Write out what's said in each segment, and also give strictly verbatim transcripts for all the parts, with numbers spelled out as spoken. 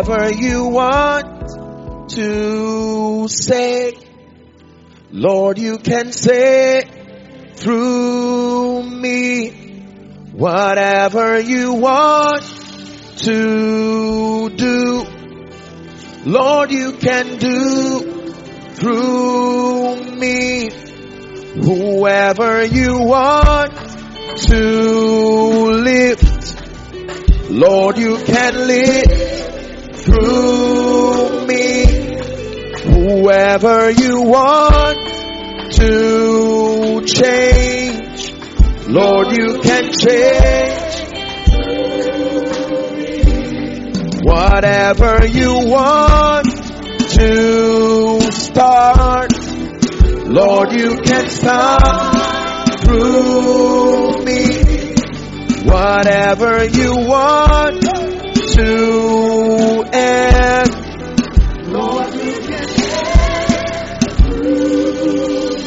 Whatever you want to say, Lord, you can say through me. Whatever you want to do, Lord, you can do through me. Whoever you want to lift, Lord, you can lift through me. Whoever you want to change, Lord, you can change. Whatever you want to start, Lord, you can start through me. Whatever you want to end, Lord, you can end through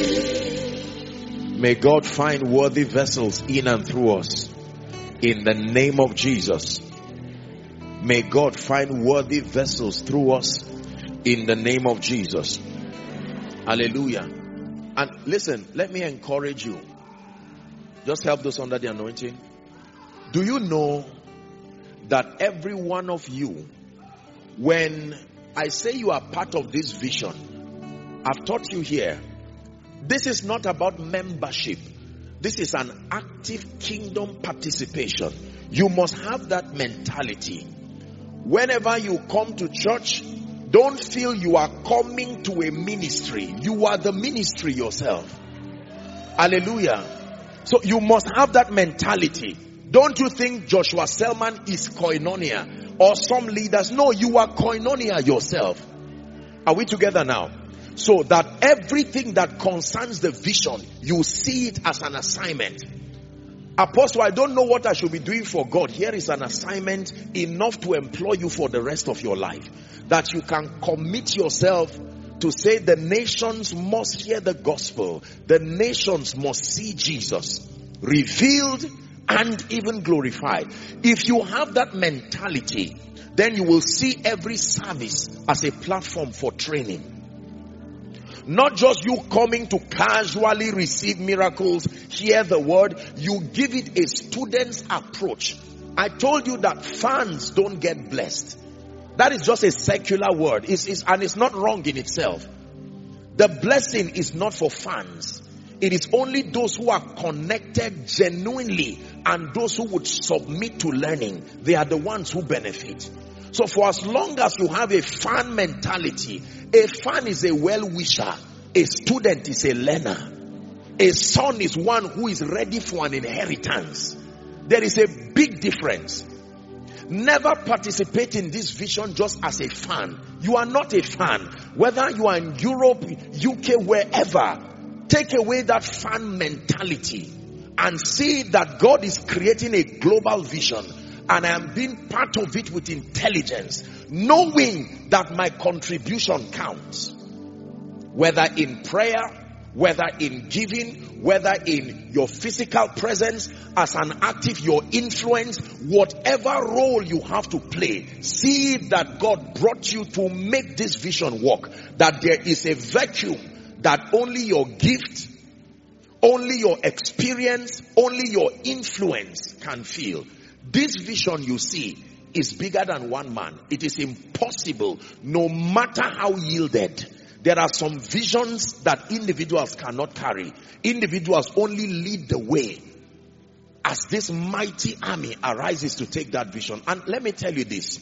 me. May God find worthy vessels in and through us. In the name of Jesus. May God find worthy vessels through us. In the name of Jesus. Hallelujah. And listen, let me encourage you. Just help those under the anointing. Do you know that every one of you, when I say you are part of this vision, I've taught you here, this is not about membership. This is an active kingdom participation. You must have that mentality. Whenever you come to church, don't feel you are coming to a ministry. You are the ministry yourself. Hallelujah. So you must have that mentality. Don't you think Joshua Selman is koinonia or some leaders? No, you are koinonia yourself. Are we together now? So that everything that concerns the vision, you see it as an assignment. Apostle, I don't know what I should be doing for God. Here is an assignment enough to employ you for the rest of your life. That you can commit yourself to say the nations must hear the gospel. The nations must see Jesus revealed and even glorified. If you have that mentality, then you will see every service as a platform for training. Not just you coming to casually receive miracles, hear the word. You give it a student's approach. I told you that fans don't get blessed. That is just a secular word. It's, it's, and it's not wrong in itself. The blessing is not for fans. It is only those who are connected genuinely and those who would submit to learning. They are the ones who benefit. So for as long as you have a fan mentality, a fan is a well-wisher, a student is a learner, a son is one who is ready for an inheritance. There is a big difference. Never participate in this vision just as a fan. You are not a fan. Whether you are in Europe, U K, wherever, take away that fan mentality and see that God is creating a global vision. And I am being part of it with intelligence, knowing that my contribution counts. Whether in prayer, whether in giving, whether in your physical presence, as an active, your influence, whatever role you have to play, see that God brought you to make this vision work. That there is a vacuum that only your gift, only your experience, only your influence can fill. This vision you see is bigger than one man. It is impossible, no matter how yielded. There are some visions that individuals cannot carry. Individuals only lead the way as this mighty army arises to take that vision. And let me tell you this.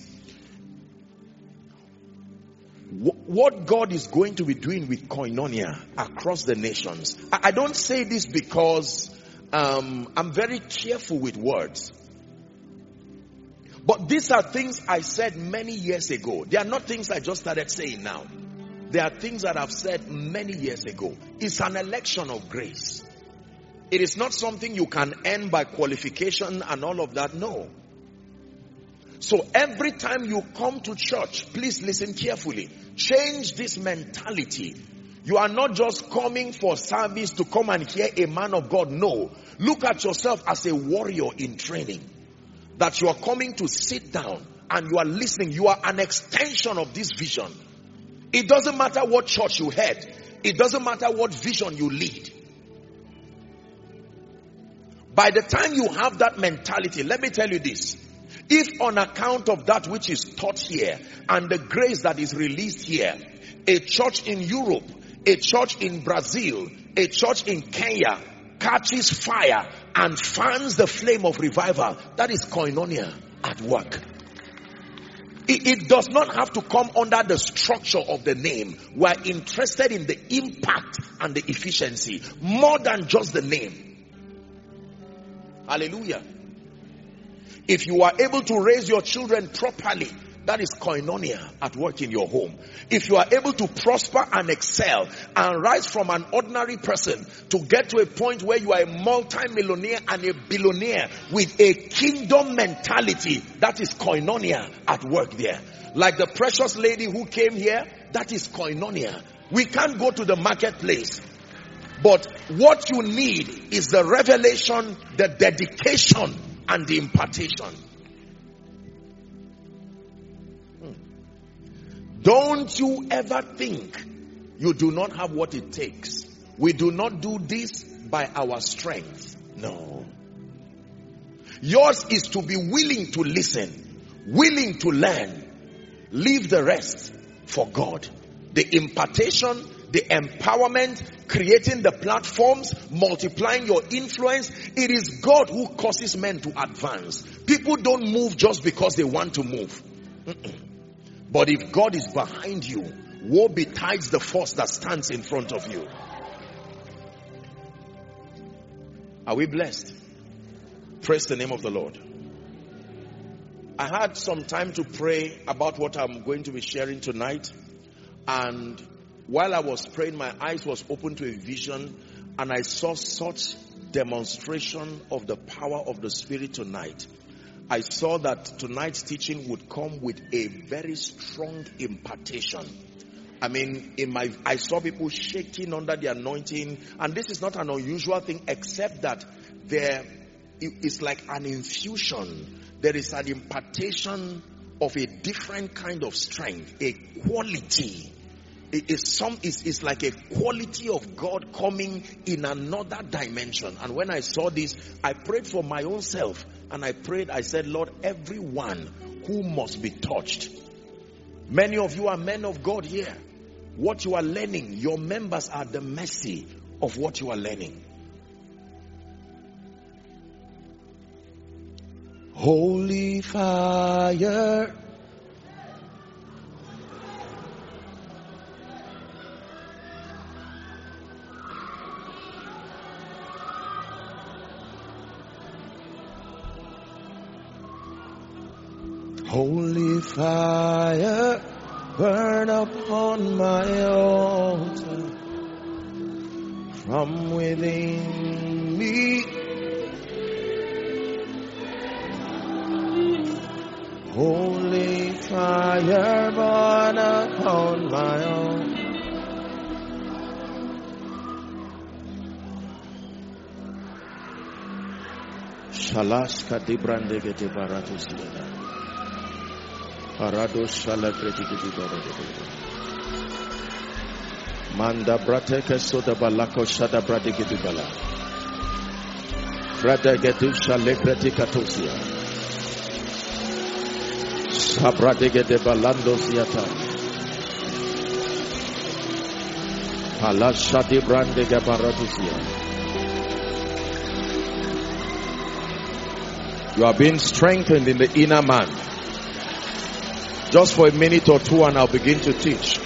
What God is going to be doing with koinonia across the nations. I don't say this because um, I'm very careful with words. But these are things I said many years ago. They are not things I just started saying now. They are things that I've said many years ago. It's an election of grace. It is not something you can earn by qualification and all of that. No. So every time you come to church, please listen carefully. Change this mentality. You are not just coming for service to come and hear a man of God. No. Look at yourself as a warrior in training. That you are coming to sit down and you are listening, you are an extension of this vision. It doesn't matter what church you head. It doesn't matter what vision you lead. By the time you have that mentality, let me tell you this. If on account of that which is taught here and the grace that is released here, a church in Europe, a church in Brazil, a church in Kenya catches fire and fans the flame of revival, that is koinonia at work. It, it does not have to come under the structure of the name. We are interested in the impact and the efficiency more than just the name. Hallelujah. If you are able to raise your children properly, that is koinonia at work in your home. If you are able to prosper and excel and rise from an ordinary person to get to a point where you are a multi-millionaire and a billionaire with a kingdom mentality, that is koinonia at work there. Like the precious lady who came here, that is koinonia. We can't go to the marketplace. But what you need is the revelation, the dedication, and the impartation. Hmm. Don't you ever think you do not have what it takes. We do not do this by our strength. No. Yours is to be willing to listen, willing to learn. Leave the rest for God. The impartation, the empowerment, creating the platforms, multiplying your influence. It is God who causes men to advance. People don't move just because they want to move. But if God is behind you, woe betides the force that stands in front of you. Are we blessed? Praise the name of the Lord. I had some time to pray about what I'm going to be sharing tonight. And while I was praying, my eyes was open to a vision, and I saw such demonstration of the power of the Spirit tonight. I saw that tonight's teaching would come with a very strong impartation. I mean, in my, I saw people shaking under the anointing, and this is not an unusual thing, except that there is like an infusion. There is an impartation of a different kind of strength, a quality. It is some is is like a quality of God coming in another dimension. And when I saw this, I prayed for my own self, and I prayed, I said, Lord, everyone who must be touched. Many of you are men of God here. What you are learning, your members are the mercy of what you are learning. Holy fire, holy fire, burn upon my altar from within me. Holy fire, burn upon my altar. Shalashka dibrande gete baratus yada. Arado shala kretikiti barade. Manda brateke soda balako shada bradigiti bala. Brada getu shale kretikatosia. Sabradege de balando siata. Halashadi brandege baratusia. You are being strengthened in the inner man. Just for a minute or two, and I'll begin to teach.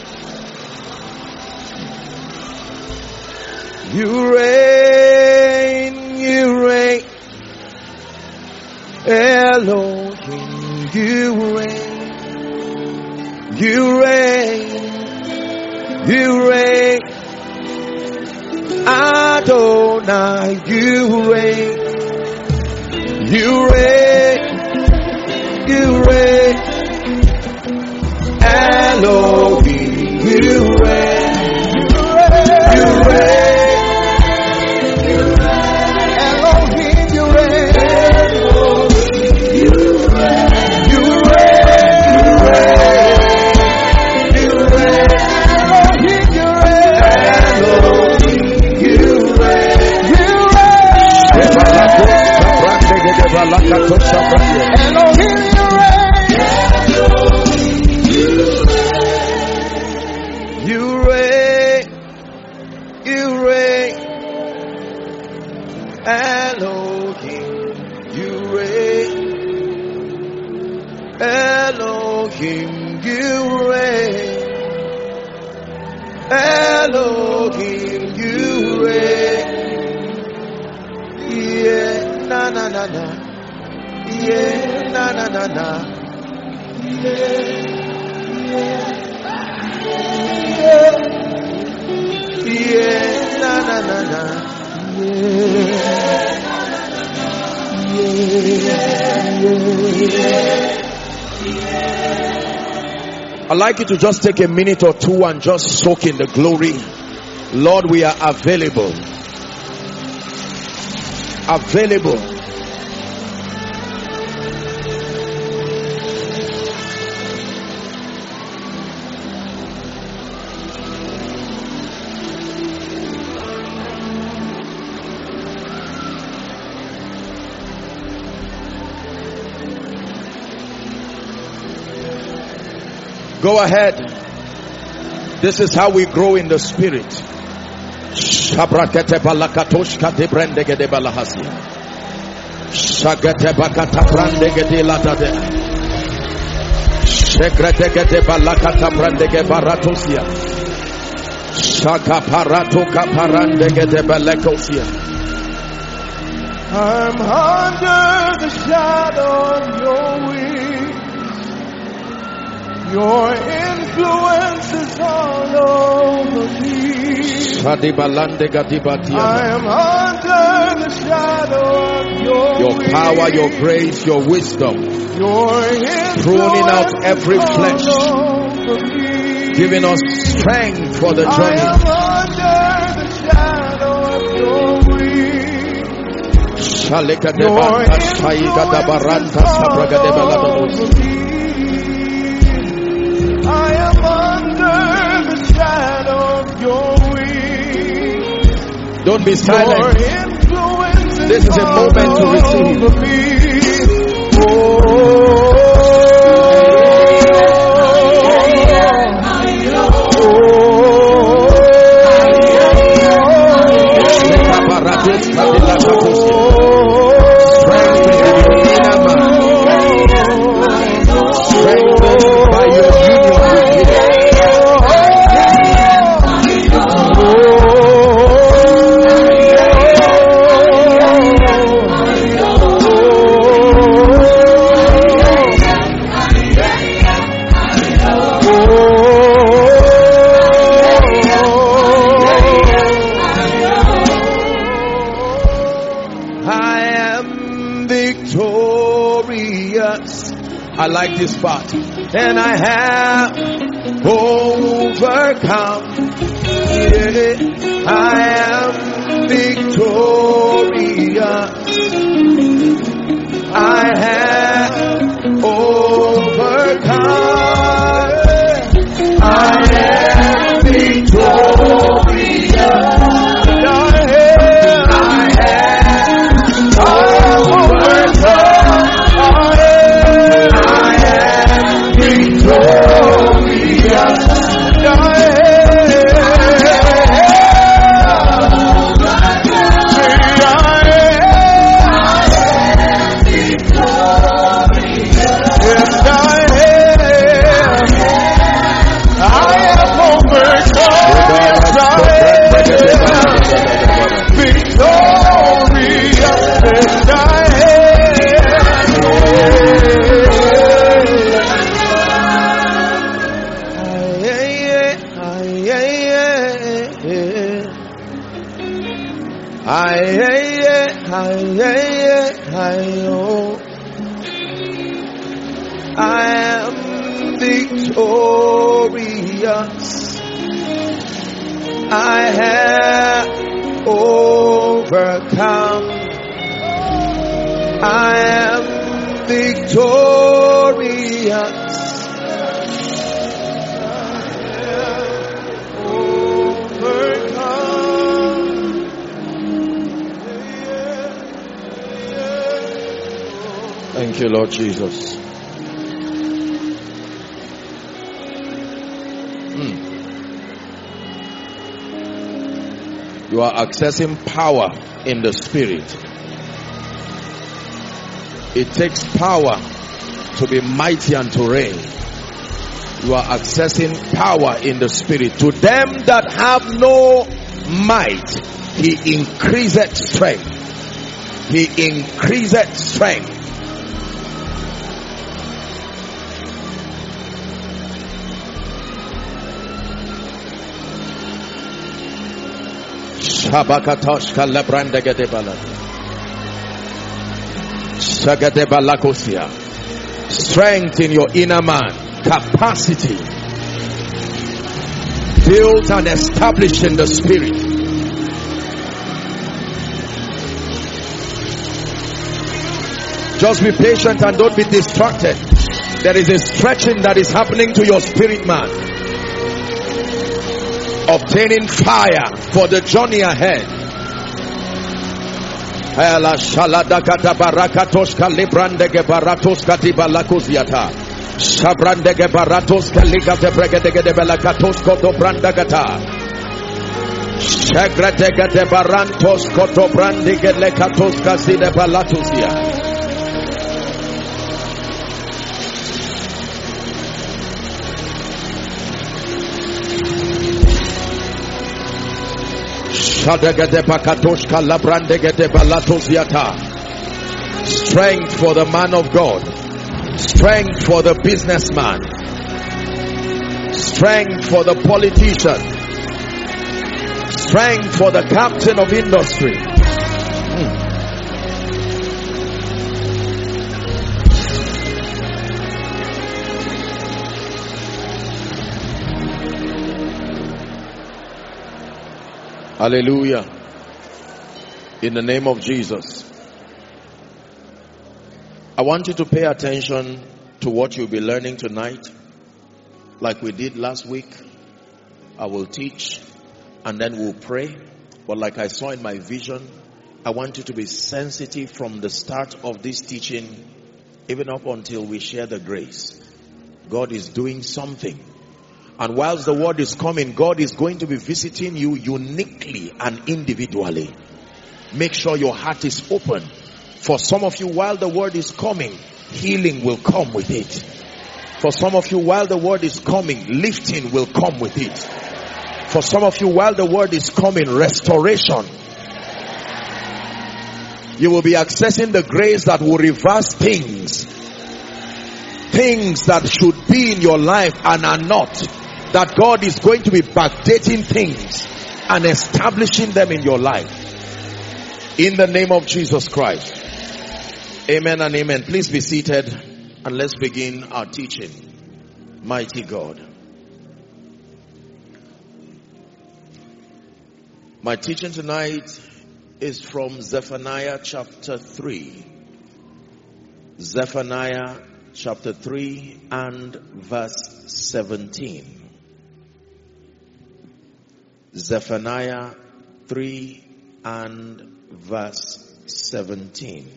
You reign, you reign, Elohim. You reign, you reign, you reign, Adonai, you reign, you reign, you reign, Elohim, you reign, you reign, you reign, Elohim, you reign, you reign. na na. Yeah, na na na na. Yeah, yeah, yeah, na na na na. I'd like you to just take a minute or two and just soak in the glory. Lord, we are available. Available. Go ahead. This is how we grow in the spirit. Shabrakete balakatoshka de brendege de balahasia. Shagete bakata brandege de latade. Shekretege de balakata brandege baratosia. Shaka parato kaparandege de balekosia. I'm under the shadow of your wings. Your influence is all over me. I am under the shadow of your Your power, your grace, your wisdom. Your pruning out every flesh, giving us strength for the journey. I am under the shadow of your wings. Your influence I am under the shadow of your wings. Don't be silent. This is a moment to receive. Oh, I like this part. And I have overcome. Yeah, I am victorious. I have overcome. I am victorious. I have overcome. I am victorious. Thank you, Lord Jesus. You are accessing power in the spirit. It takes power to be mighty and to reign. You are accessing power in the spirit. To them that have no might, he increaseth strength. He increaseth strength. Shabakatosh kalabranda gedebala. Sagadebalakosia. Strength in your inner man. Capacity. Built and established in the spirit. Just be patient and don't be distracted. There is a stretching that is happening to your spirit man. Obtaining fire for the journey ahead. Ela shaladakata barakatos kalibrandege baratos katibalakuziata. Shabrandege baratos kaligate bregedege de belakatos koto brandagata. Shagratege de barantos koto brandige lekatos kaside balatusia. Strength for the man of God. Strength for the businessman. Strength for the politician. Strength for the captain of industry. Hmm. Hallelujah. In the name of Jesus. I want you to pay attention to what you'll be learning tonight. Like we did last week. I will teach and then we'll pray. But like I saw in my vision, I want you to be sensitive from the start of this teaching even up until we share the grace. God is doing something. And whilst the word is coming, God is going to be visiting you uniquely and individually. Make sure your heart is open. For some of you, while the word is coming, healing will come with it. For some of you, while the word is coming, lifting will come with it. For some of you, while the word is coming, restoration. You will be accessing the grace that will reverse things. Things that should be in your life and are not. That God is going to be backdating things and establishing them in your life. In the name of Jesus Christ. Amen and amen. Please be seated and let's begin our teaching. Mighty God. My teaching tonight is from Zephaniah chapter three. Zephaniah chapter three and verse seventeen. Zephaniah three and verse seventeen.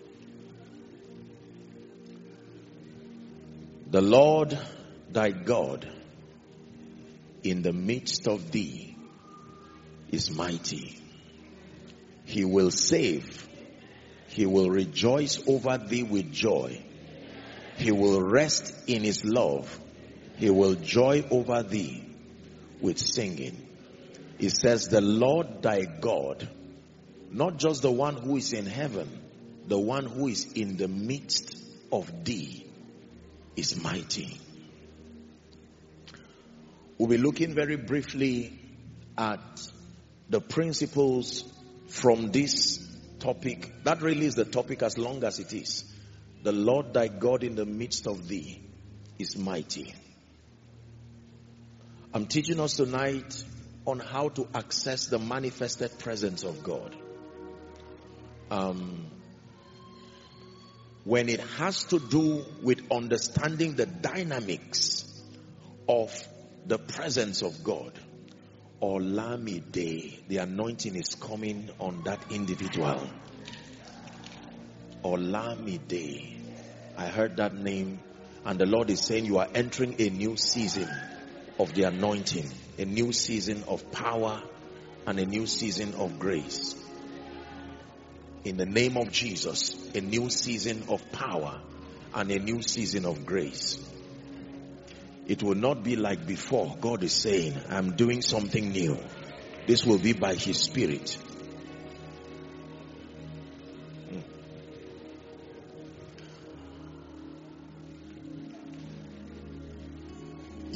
The Lord thy God in the midst of thee is mighty. He will save. He will rejoice over thee with joy. He will rest in his love. He will joy over thee with singing. It says the Lord thy God, not just the one who is in heaven, the one who is in the midst of thee is mighty. We'll be looking very briefly at the principles from this topic. That really is the topic as long as it is. The Lord thy God in the midst of thee is mighty. I'm teaching us tonight on how to access the manifested presence of God. Um, when it has to do with understanding the dynamics of the presence of God, Olamide, the anointing is coming on that individual. Olamide. I heard that name and the Lord is saying you are entering a new season of the anointing, a new season of power and a new season of grace. In the name of Jesus, a new season of power and a new season of grace. It will not be like before. God is saying, I'm doing something new. This will be by his Spirit.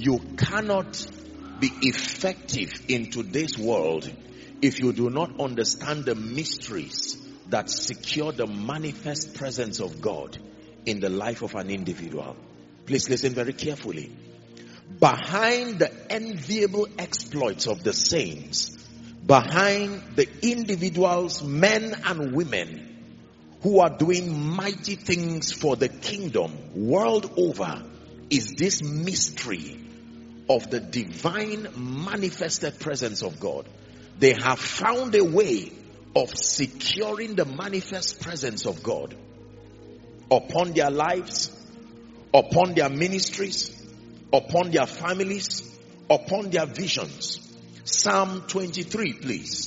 You cannot be effective in today's world if you do not understand the mysteries that secure the manifest presence of God in the life of an individual. Please listen very carefully. Behind the enviable exploits of the saints, behind the individuals, men and women who are doing mighty things for the kingdom world over, is this mystery of the divine manifested presence of God. They have found a way of securing the manifest presence of God upon their lives, upon their ministries, upon their families, upon their visions. Psalm twenty-three, please.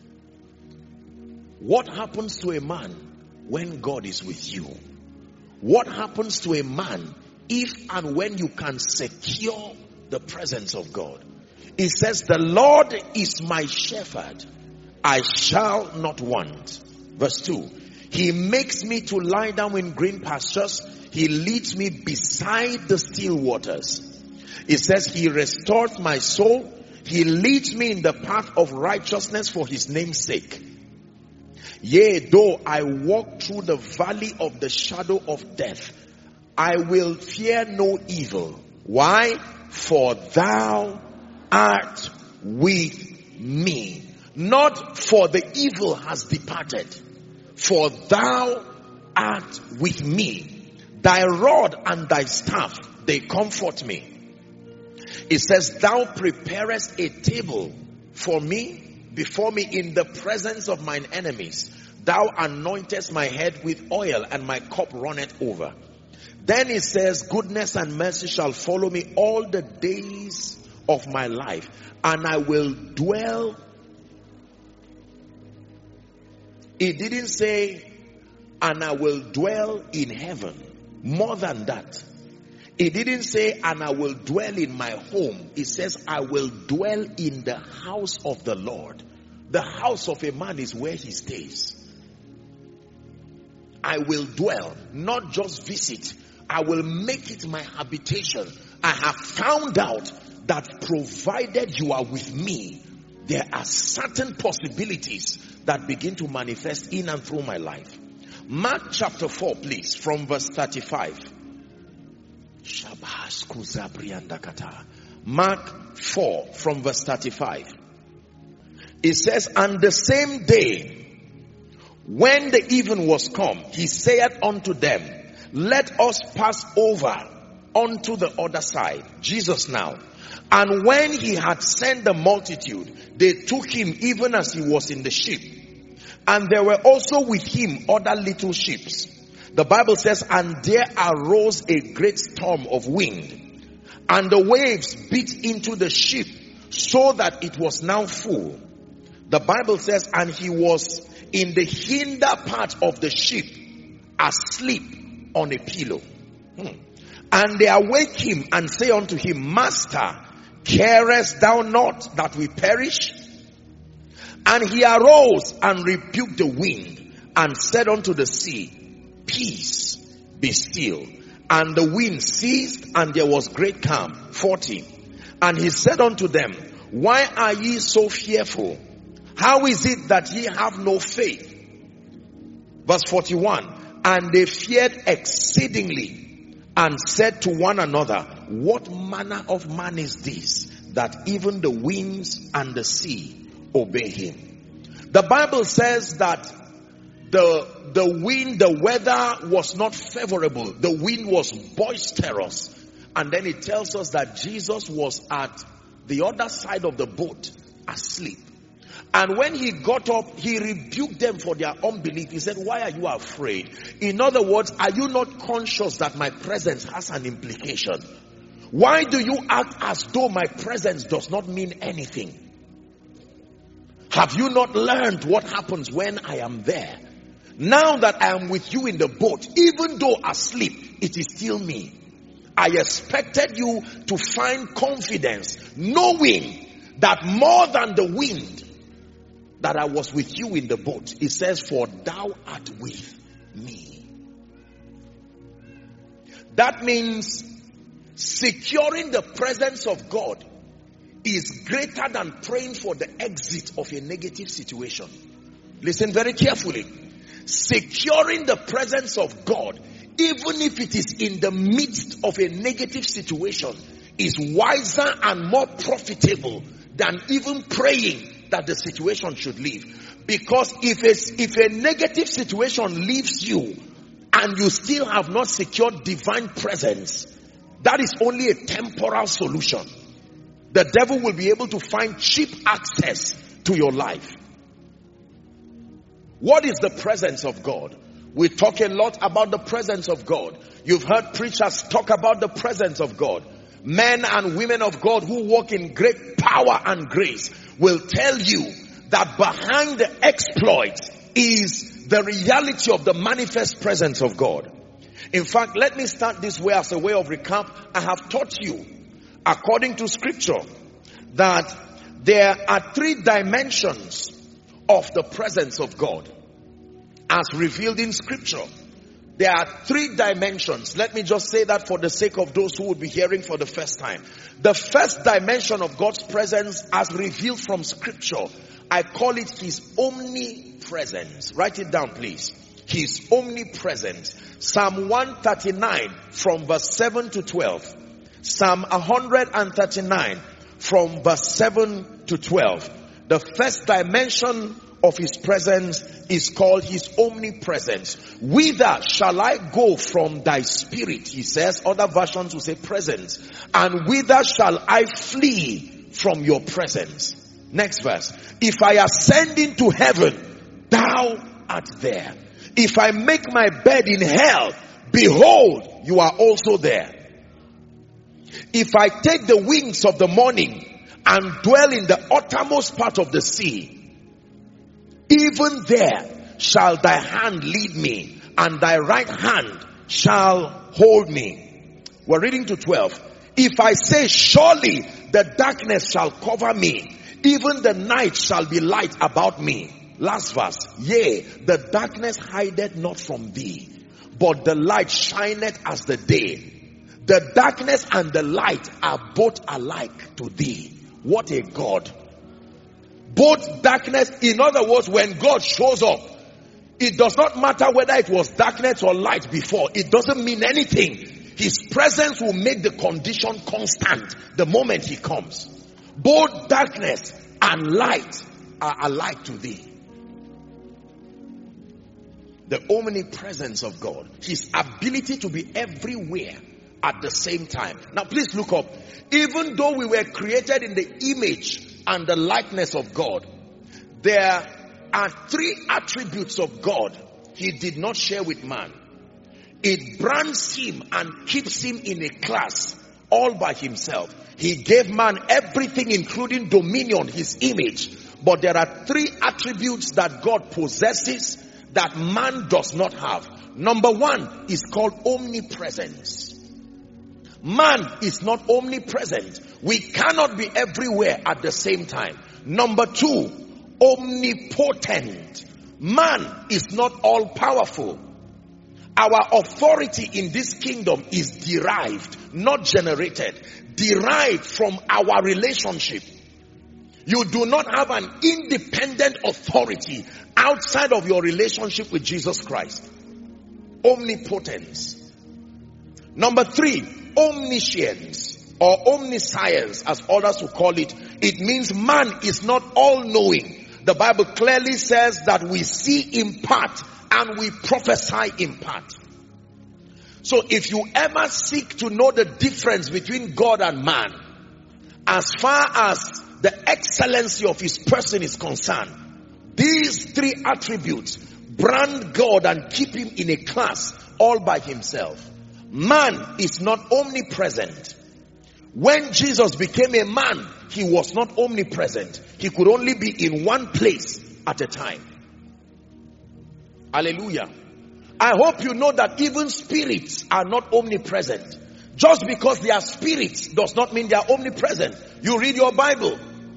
What happens to a man when God is with you? What happens to a man if and when you can secure the presence of God? It says, the Lord is my shepherd, I shall not want. Verse two. He makes me to lie down in green pastures. He leads me beside the still waters. It says, he restores my soul. He leads me in the path of righteousness for his name's sake. Yea, though I walk through the valley of the shadow of death, I will fear no evil. Why? For thou art with me. Not for the evil has departed. For thou art with me. Thy rod and thy staff, they comfort me. It says, thou preparest a table for me, before me in the presence of mine enemies. Thou anointest my head with oil, and my cup runneth over. Then it says, goodness and mercy shall follow me all the days of my life, and I will dwell. It didn't say, and I will dwell in heaven. More than that. It didn't say, and I will dwell in my home. It says, I will dwell in the house of the Lord. The house of a man is where he stays. I will dwell, not just visit. I will make it my habitation. I have found out that provided you are with me, there are certain possibilities that begin to manifest in and through my life. Mark chapter four, please, from verse thirty-five. Mark four, from verse thirty-five. It says, and the same day, when the even was come, he saith unto them, let us pass over unto the other side. Jesus now. And when he had sent the multitude, they took him even as he was in the ship. And there were also with him other little ships. The Bible says, and there arose a great storm of wind, and the waves beat into the ship, so that it was now full. The Bible says, and he was in the hinder part of the ship, asleep on a pillow. Hmm. And they awake him and say unto him, Master, carest thou not that we perish? And he arose and rebuked the wind, and said unto the sea, Peace, be still. And the wind ceased, and there was great calm. forty. And he said unto them, Why are ye so fearful? How is it that ye have no faith? Verse forty-one. And they feared exceedingly, and said to one another, What manner of man is this, that even the winds and the sea obey him? The Bible says that the, the wind, the weather was not favorable. The wind was boisterous. And then it tells us that Jesus was at the other side of the boat, asleep. And when he got up, he rebuked them for their unbelief. He said, why are you afraid? In other words, are you not conscious that my presence has an implication? Why do you act as though my presence does not mean anything? Have you not learned what happens when I am there? Now that I am with you in the boat, even though asleep, it is still me. I expected you to find confidence, knowing that more than the wind, that I was with you in the boat. It says, for thou art with me. That means Securing the presence of God is greater than praying for the exit of a negative situation. Listen very carefully. Securing the presence of God, even if it is in the midst of a negative situation, is wiser and more profitable than even praying that the situation should leave. Because if a, if a negative situation leaves you and you still have not secured divine presence, that is only a temporal solution. The devil will be able to find cheap access to your life. What is the presence of God? We talk a lot about the presence of God. You've heard preachers talk about the presence of God. Men and women of God who walk in great power and grace will tell you that behind the exploits is the reality of the manifest presence of God. In fact, let me start this way as a way of recap. I have taught you, according to scripture, that there are three dimensions of the presence of God as revealed in scripture. There are three dimensions. Let me just say that for the sake of those who would be hearing for the first time. The first dimension of God's presence as revealed from scripture, I call it his omnipresence. Write it down, please. His omnipresence. Psalm one thirty-nine from verse seven to twelve. Psalm one thirty-nine from verse seven to twelve. The first dimension of his presence is called his omnipresence. Whither shall I go from thy spirit? He says. Other versions will say presence. And whither shall I flee from your presence? Next verse. If I ascend into heaven, thou art there. If I make my bed in hell, behold, you are also there. If I take the wings of the morning and dwell in the uttermost part of the sea, even there shall thy hand lead me, and thy right hand shall hold me. We're reading to twelve. If I say, surely the darkness shall cover me, even the night shall be light about me. Last verse. Yea, the darkness hideth not from thee, but the light shineth as the day. The darkness and the light are both alike to thee. What a God. Both darkness, in other words, when God shows up, it does not matter whether it was darkness or light before. It doesn't mean anything. His presence will make the condition constant the moment he comes. Both darkness and light are alike to thee. The omnipresence of God, his ability to be everywhere at the same time. Now please look up. Even though we were created in the image and the likeness of God, there are three attributes of God he did not share with man. It brands him and keeps him in a class all by himself. He gave man everything, including dominion, his image. But there are three attributes that God possesses that man does not have. Number one is called omnipresence. Man is not omnipresent. We cannot be everywhere at the same time. Number two, omnipotent. Man is not all powerful. Our authority in this kingdom is derived, not generated. Derived from our relationship. You do not have an independent authority outside of your relationship with Jesus Christ. Omnipotence. Number three, omniscience or omniscience, as others will call it. It means man is not all-knowing. The Bible clearly says that we see in part and we prophesy in part. So if you ever seek to know the difference between God and man, as far as the excellency of his person is concerned, these three attributes brand God and keep him in a class all by himself. Man is not omnipresent. When Jesus became a man, he was not omnipresent. He could only be in one place at a time. Hallelujah. I hope you know that even spirits are not omnipresent. Just because they are spirits does not mean they are omnipresent. You read your Bible.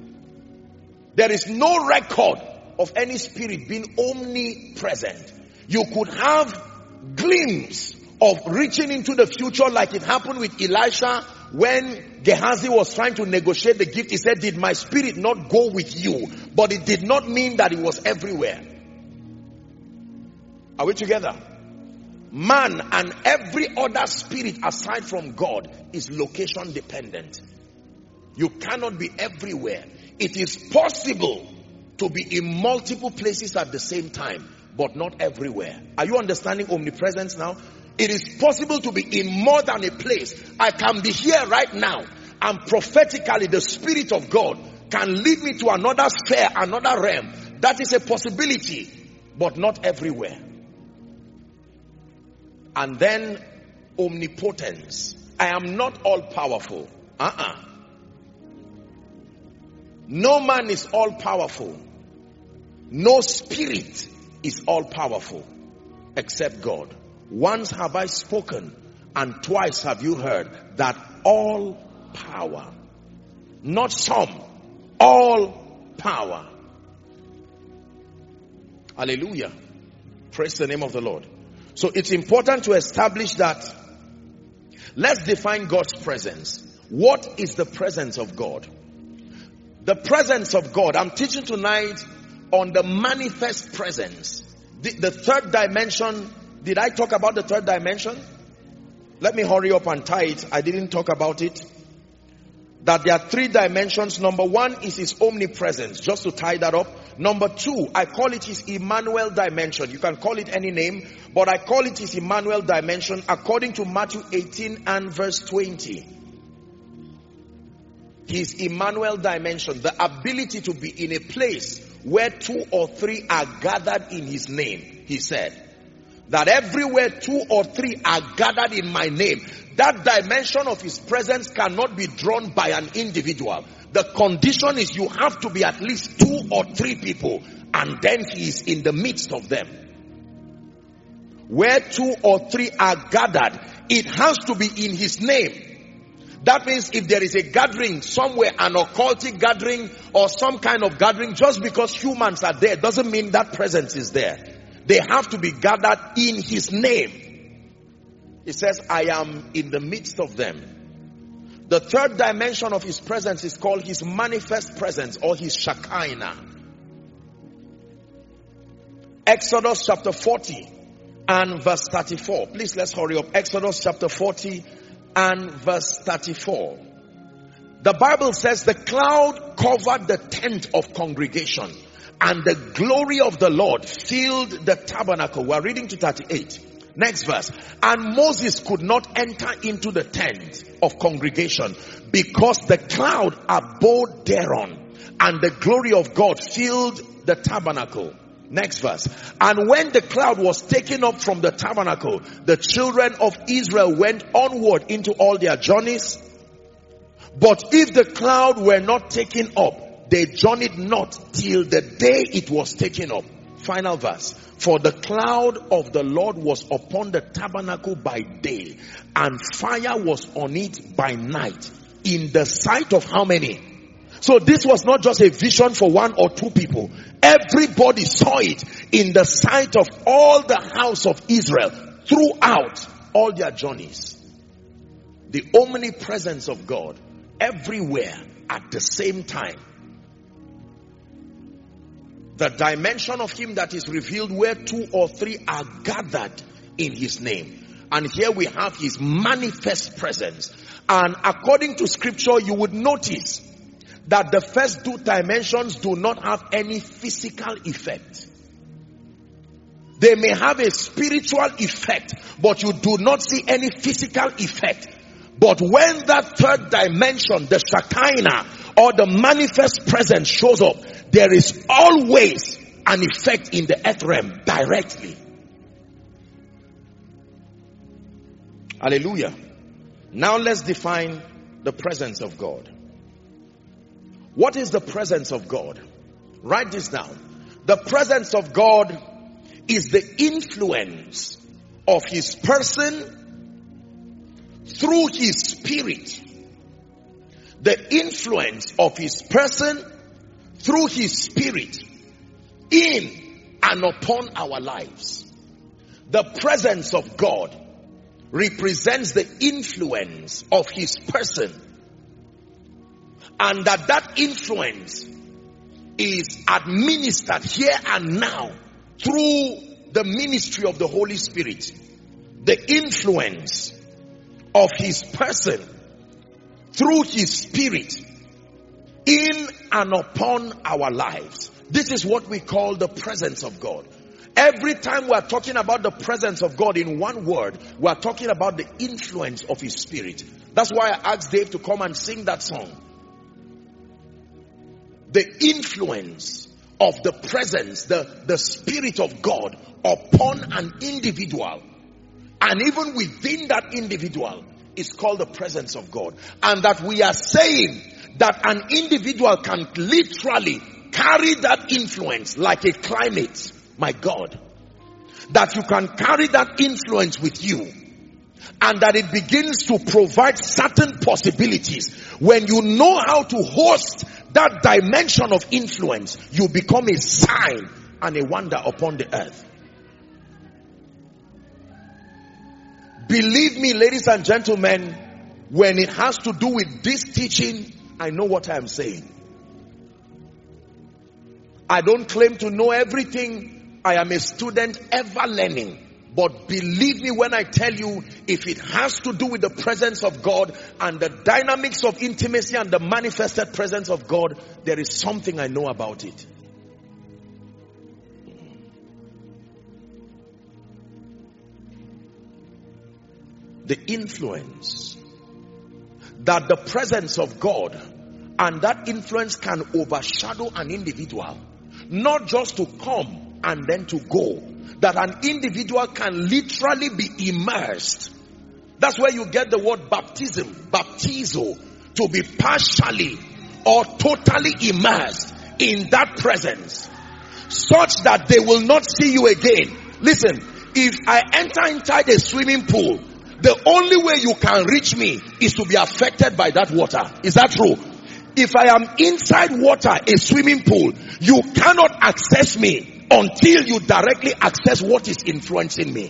There is no record of any spirit being omnipresent. You could have glimpse of reaching into the future like it happened with Elisha when Gehazi was trying to negotiate the gift. He said, did my spirit not go with you? But it did not mean that it was everywhere. Are we together? Man and every other spirit aside from God is location dependent. You cannot be everywhere. It is possible to be in multiple places at the same time, but not everywhere. Are you understanding omnipresence now? It is possible to be in more than a place. I can be here right now, and prophetically the Spirit of God can lead me to another sphere, another realm. That is a possibility, but not everywhere. And then omnipotence. I am not all powerful. Uh-uh. No man is all powerful. No spirit is all powerful except God. Once have I spoken, and twice have you heard, that all power, not some, all power. Hallelujah. Praise the name of the Lord. So it's important to establish that. Let's define God's presence. What is the presence of God? The presence of God. I'm teaching tonight on the manifest presence. The, the third dimension. Did I talk about the third dimension? Let me hurry up and tie it. I didn't talk about it. That there are three dimensions. Number one is his omnipresence. Just to tie that up. Number two, I call it his Emmanuel dimension. You can call it any name, but I call it his Emmanuel dimension according to Matthew eighteen and verse twenty. His Emmanuel dimension, the ability to be in a place where two or three are gathered in his name. He said that everywhere two or three are gathered in my name, that dimension of his presence cannot be drawn by an individual. The condition is you have to be at least two or three people, and then he is in the midst of them. Where two or three are gathered, it has to be in his name. That means if there is a gathering somewhere, an occultic gathering or some kind of gathering, just because humans are there doesn't mean that presence is there. They have to be gathered in his name. He says, I am in the midst of them. The third dimension of his presence is called his manifest presence, or his Shekinah. Exodus chapter forty and verse thirty-four. Please, let's hurry up. Exodus chapter forty and verse thirty-four. The Bible says the cloud covered the tent of congregation, and the glory of the Lord filled the tabernacle. We're reading to thirty-eight. Next verse. And Moses could not enter into the tent of congregation because the cloud abode thereon, and the glory of God filled the tabernacle. Next verse. And when the cloud was taken up from the tabernacle, the children of Israel went onward into all their journeys. But if the cloud were not taken up, they journeyed not till the day it was taken up. Final verse. For the cloud of the Lord was upon the tabernacle by day, and fire was on it by night, in the sight of how many? So this was not just a vision for one or two people. Everybody saw it in the sight of all the house of Israel throughout all their journeys. The omnipresence of God everywhere at the same time. The dimension of him that is revealed where two or three are gathered in his name. And here we have his manifest presence. And according to scripture, you would notice that the first two dimensions do not have any physical effect. They may have a spiritual effect, but you do not see any physical effect. But when that third dimension, the Shekinah or the manifest presence shows up, there is always an effect in the earth realm directly. Hallelujah. Now let's define the presence of God. What is the presence of God? Write this down. The presence of God is the influence of his person through his spirit. The influence of his person through his spirit in and upon our lives. The presence of God represents the influence of his person, and that that influence is administered here and now through the ministry of the Holy Spirit. The influence of his person through his spirit in and upon our lives. This is what we call the presence of God. Every time we are talking about the presence of God in one word, we are talking about the influence of his spirit. That's why I asked Dave to come and sing that song. The influence of the presence, the, the spirit of God upon an individual, and even within that individual, is called the presence of God. And that we are saying that an individual can literally carry that influence like a climate. My God, that you can carry that influence with you, and that it begins to provide certain possibilities. When you know how to host that dimension of influence, you become a sign and a wonder upon the earth. Believe me, ladies and gentlemen, when it has to do with this teaching, I know what I am saying. I don't claim to know everything. I am a student ever learning. But believe me when I tell you, if it has to do with the presence of God and the dynamics of intimacy and the manifested presence of God, there is something I know about it. The influence that the presence of God, and that influence can overshadow an individual, not just to come and then to go. That an individual can literally be immersed. That's where you get the word baptism, baptizo, to be partially or totally immersed in that presence, such that they will not see you again. Listen, if I enter inside a swimming pool, the only way you can reach me is to be affected by that water. Is that true? If I am inside water, a swimming pool, you cannot access me until you directly access what is influencing me.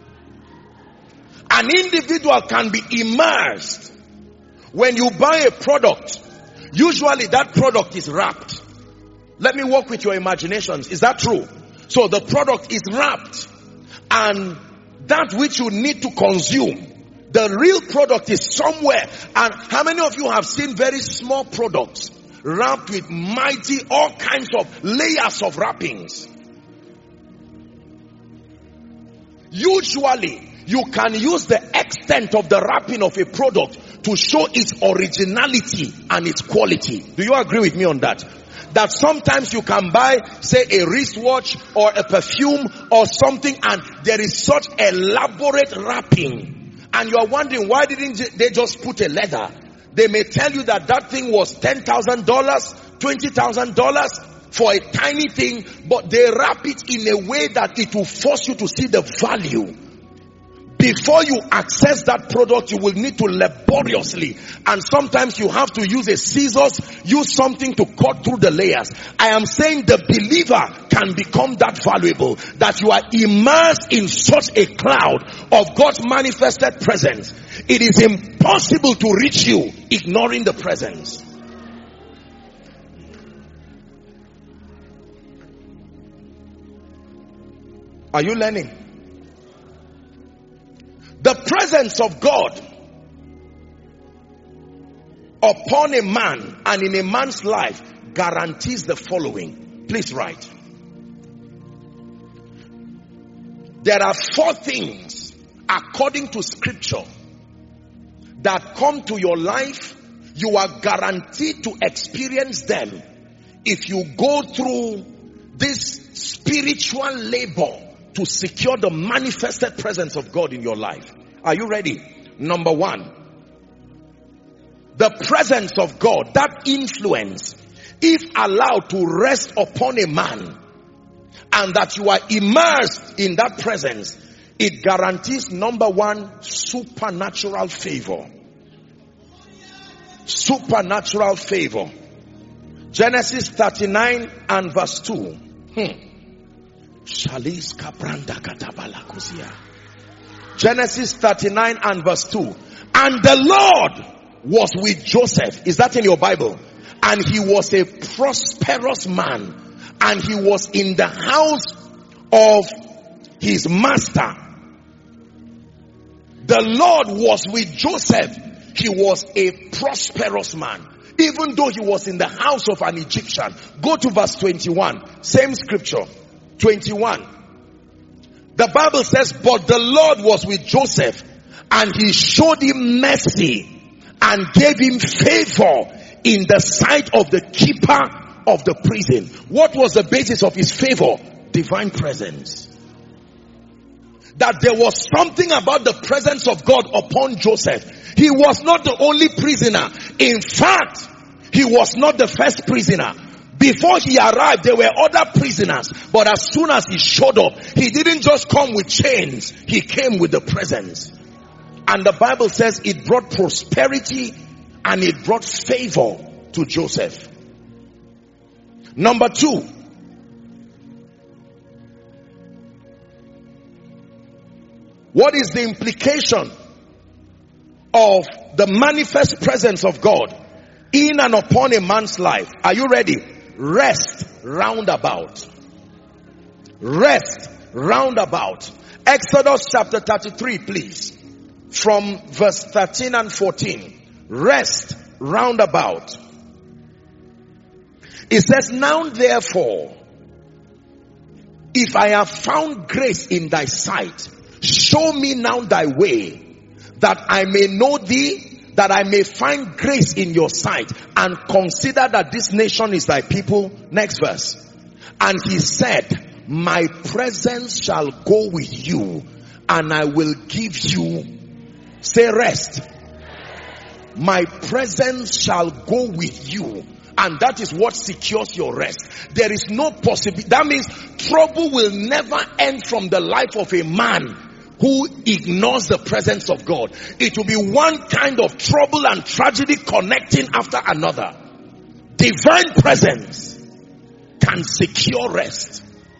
An individual can be immersed. When you buy a product, usually that product is wrapped. Let me work with your imaginations. Is that true? So the product is wrapped, and that which you need to consume, the real product is somewhere. And how many of you have seen very small products wrapped with mighty, all kinds of layers of wrappings? Usually, you can use the extent of the wrapping of a product to show its originality and its quality. Do you agree with me on that? That sometimes you can buy, say, a wristwatch or a perfume or something, and there is such elaborate wrapping, and you are wondering, why didn't they just put a leather? They may tell you that that thing was ten thousand dollars, twenty thousand dollars for a tiny thing, but they wrap it in a way that it will force you to see the value. Before you access that product, you will need to laboriously, and sometimes you have to use a scissors, use something to cut through the layers. I am saying the believer can become that valuable, that you are immersed in such a cloud of God's manifested presence. It is impossible to reach you ignoring the presence. Are you learning? The presence of God upon a man and in a man's life guarantees the following. Please write. There are four things according to scripture that come to your life. You are guaranteed to experience them if you go through this spiritual labor to secure the manifested presence of God in your life. Are you ready? Number one, the presence of God, that influence, if allowed to rest upon a man, and that you are immersed in that presence, it guarantees, number one, supernatural favor. Supernatural favor. Genesis thirty-nine and verse two. Hmm. Genesis thirty-nine and verse two. And the Lord was with Joseph. Is that in your Bible? And he was a prosperous man, and he was in the house of his master. The Lord was with Joseph. He was a prosperous man, even though he was in the house of an Egyptian. Go to verse twenty-one. Same scripture. twenty-one. The Bible says, but the Lord was with Joseph, and he showed him mercy and gave him favor in the sight of the keeper of the prison. What was the basis of his favor? Divine presence. That there was something about the presence of God upon Joseph. He was not the only prisoner. In fact, he was not the first prisoner. Before he arrived, there were other prisoners. But as soon as he showed up, he didn't just come with chains. He came with the presence. And the Bible says it brought prosperity and it brought favor to Joseph. Number two. What is the implication of the manifest presence of God in and upon a man's life? Are you ready? Rest roundabout. Rest roundabout. Exodus chapter thirty-three, please. From verse thirteen and fourteen. Rest roundabout. It says, now therefore, if I have found grace in thy sight, show me now thy way, that I may know thee, that I may find grace in your sight, and consider that this nation is thy people. Next verse. And he said, my presence shall go with you, and I will give you, say rest. My presence shall go with you. And that is what secures your rest. There is no possibility. That means trouble will never end from the life of a man who ignores the presence of God. It will be one kind of trouble and tragedy connecting after another. Divine presence can secure rest.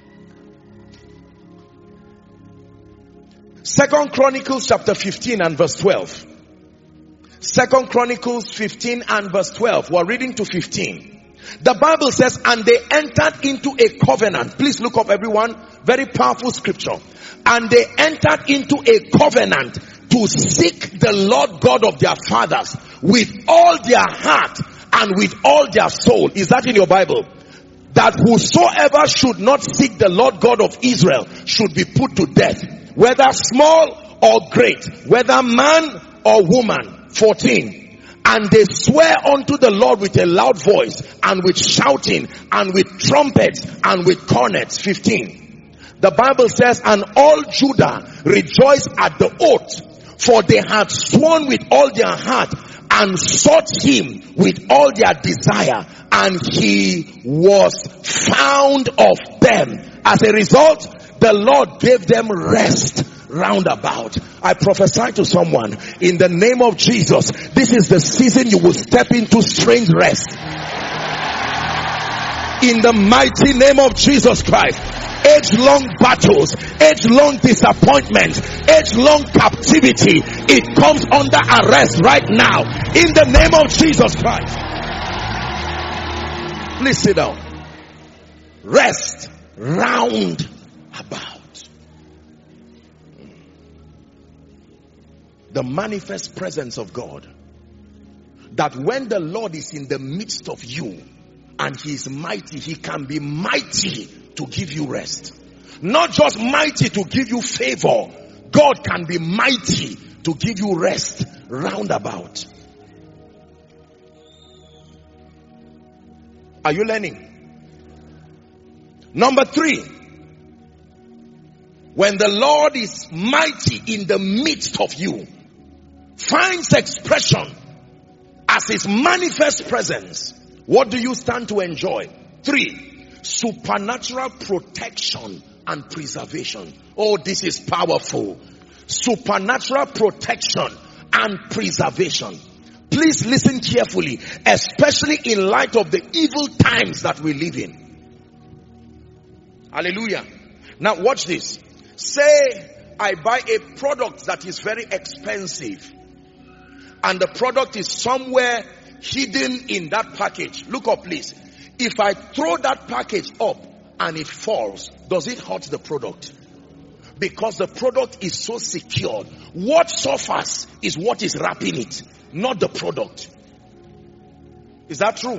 Second Chronicles chapter fifteen and verse twelve. Second Chronicles fifteen and verse twelve. We're reading to fifteen. The Bible says, and they entered into a covenant. Please look up, everyone. Very powerful scripture. And they entered into a covenant to seek the Lord God of their fathers with all their heart and with all their soul. Is that in your Bible? That whosoever should not seek the Lord God of Israel should be put to death, whether small or great, whether man or woman. fourteen. And they swear unto the Lord with a loud voice, and with shouting, and with trumpets, and with cornets. fifteen. The Bible says, and all Judah rejoiced at the oath, for they had sworn with all their heart, and sought him with all their desire, and he was found of them. As a result, the Lord gave them rest round about. I prophesy to someone, in the name of Jesus, this is the season you will step into strange rest. In the mighty name of Jesus Christ. Age-long battles, age-long disappointments, age-long captivity, it comes under arrest right now. In the name of Jesus Christ. Please sit down. Rest round about. The manifest presence of God. That when the Lord is in the midst of you and he is mighty, he can be mighty to give you rest. Not just mighty to give you favor. God can be mighty to give you rest roundabout. Are you learning? Number three. When the Lord is mighty in the midst of you, finds expression as his manifest presence, what do you stand to enjoy? Three. Supernatural protection and preservation. Oh, this is powerful. Supernatural protection and preservation. Please listen carefully, especially in light of the evil times that we live in. Hallelujah. Now watch this. Say I buy a product that is very expensive, and the product is somewhere hidden in that package. Look up, please. If I throw that package up and it falls, does it hurt the product? Because the product is so secured. What suffers is what is wrapping it, not the product. Is that true?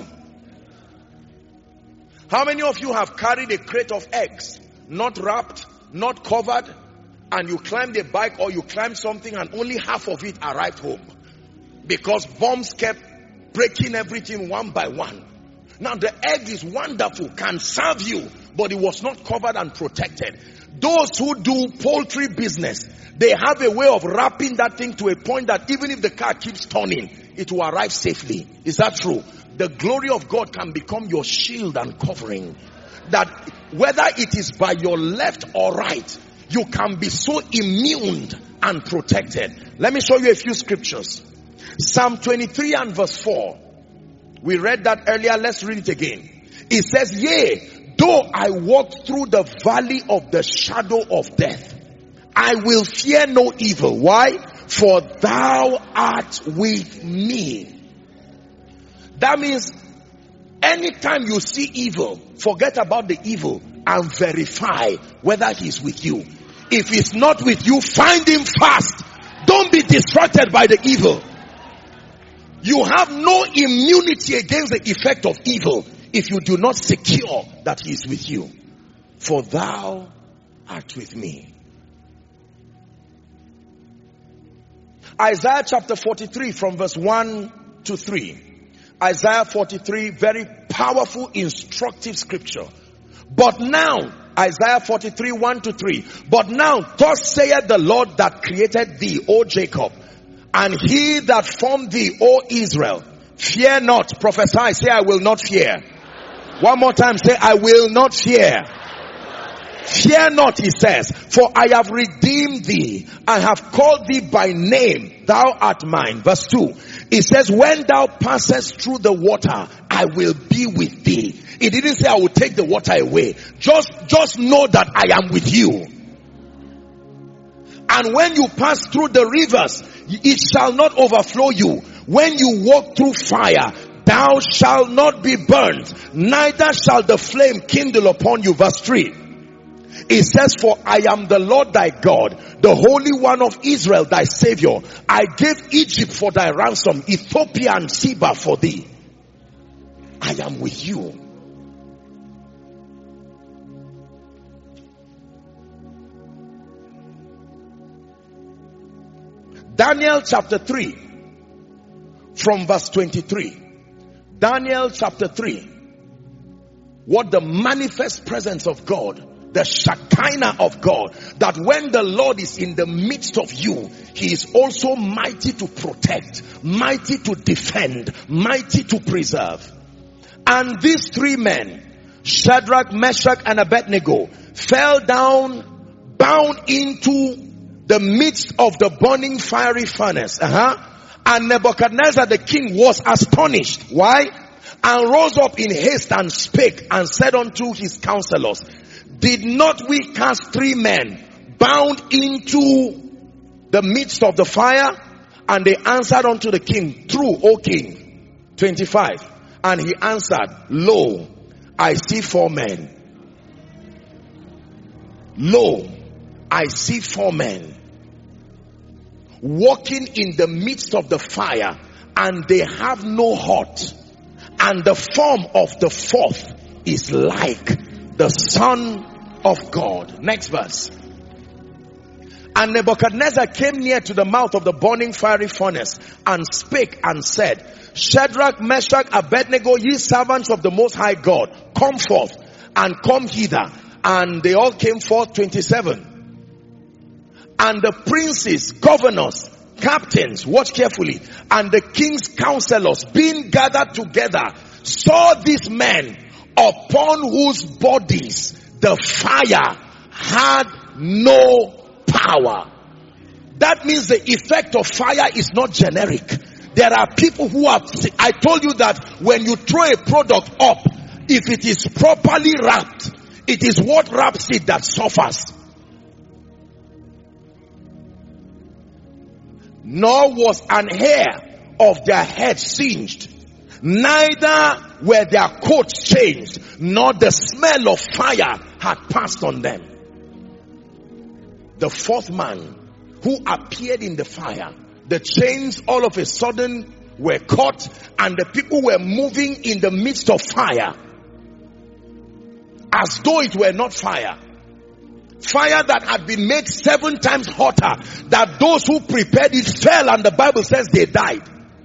How many of you have carried a crate of eggs, not wrapped, not covered, and you climbed a bike or you climbed something and only half of it arrived home? Because bombs kept breaking everything one by one. Now the egg is wonderful, can serve you, but it was not covered and protected. Those who do poultry business, they have a way of wrapping that thing to a point that even if the car keeps turning, it will arrive safely. Is that true? The glory of God can become your shield and covering. That whether it is by your left or right, you can be so immune and protected. Let me show you a few scriptures. Psalm twenty-three and verse four. We read that earlier. Let's read it again. It says, yea, though I walk through the valley of the shadow of death, I will fear no evil. Why? For thou art with me. That means anytime you see evil, forget about the evil and verify whether he's with you. If he's not with you, find him fast. Don't be distracted by the evil. You have no immunity against the effect of evil if you do not secure that he is with you. For thou art with me. Isaiah chapter forty-three from verse one to three. Isaiah forty-three, very powerful, instructive scripture. But now, Isaiah forty-three, one to three. But now, thus saith the Lord that created thee, O Jacob, and he that formed thee, O Israel, fear not. Prophesy, say, I will not fear. One more time, say, I will not fear. Fear not, he says, for I have redeemed thee. I have called thee by name. Thou art mine. Verse two. It says, when thou passest through the water, I will be with thee. It didn't say I will take the water away. Just, just know that I am with you. And when you pass through the rivers, it shall not overflow you. When you walk through fire, thou shalt not be burned, neither shall the flame kindle upon you. Verse three. It says, for I am the Lord thy God, the Holy One of Israel, thy Savior. I gave Egypt for thy ransom, Ethiopia and Seba for thee. I am with you. Daniel chapter three, from verse twenty-three. Daniel chapter three. What the manifest presence of God, the Shekinah of God, that when the Lord is in the midst of you, he is also mighty to protect, mighty to defend, mighty to preserve. And these three men, Shadrach, Meshach, and Abednego, fell down, bound into the midst of the burning fiery furnace. Uh-huh. And Nebuchadnezzar the king was astonished. Why? And rose up in haste and spake and said unto his counselors, did not we cast three men bound into the midst of the fire? And they answered unto the king, true, O king. twenty-five. And he answered, lo, I see four men. Lo, I see four men walking in the midst of the fire, and they have no hurt. And the form of the fourth is like the Son of God. Next verse. And Nebuchadnezzar came near to the mouth of the burning fiery furnace and spake and said, Shadrach, Meshach, Abednego, ye servants of the Most High God, come forth and come hither. And they all came forth. twenty-seven. And the princes, governors, captains, watch carefully, and the king's counselors, being gathered together, saw these men upon whose bodies the fire had no power. That means the effect of fire is not generic. There are people who have, I told you that when you throw a product up, if it is properly wrapped, it is what wraps it that suffers. nor was an hair of their head singed, neither were their coats changed, nor the smell of fire had passed on them. The fourth man who appeared in the fire, the chains all of a sudden were caught, and the people were moving in the midst of fire as though it were not fire. Fire that had been made seven times hotter, that those who prepared it fell, and the Bible says they died.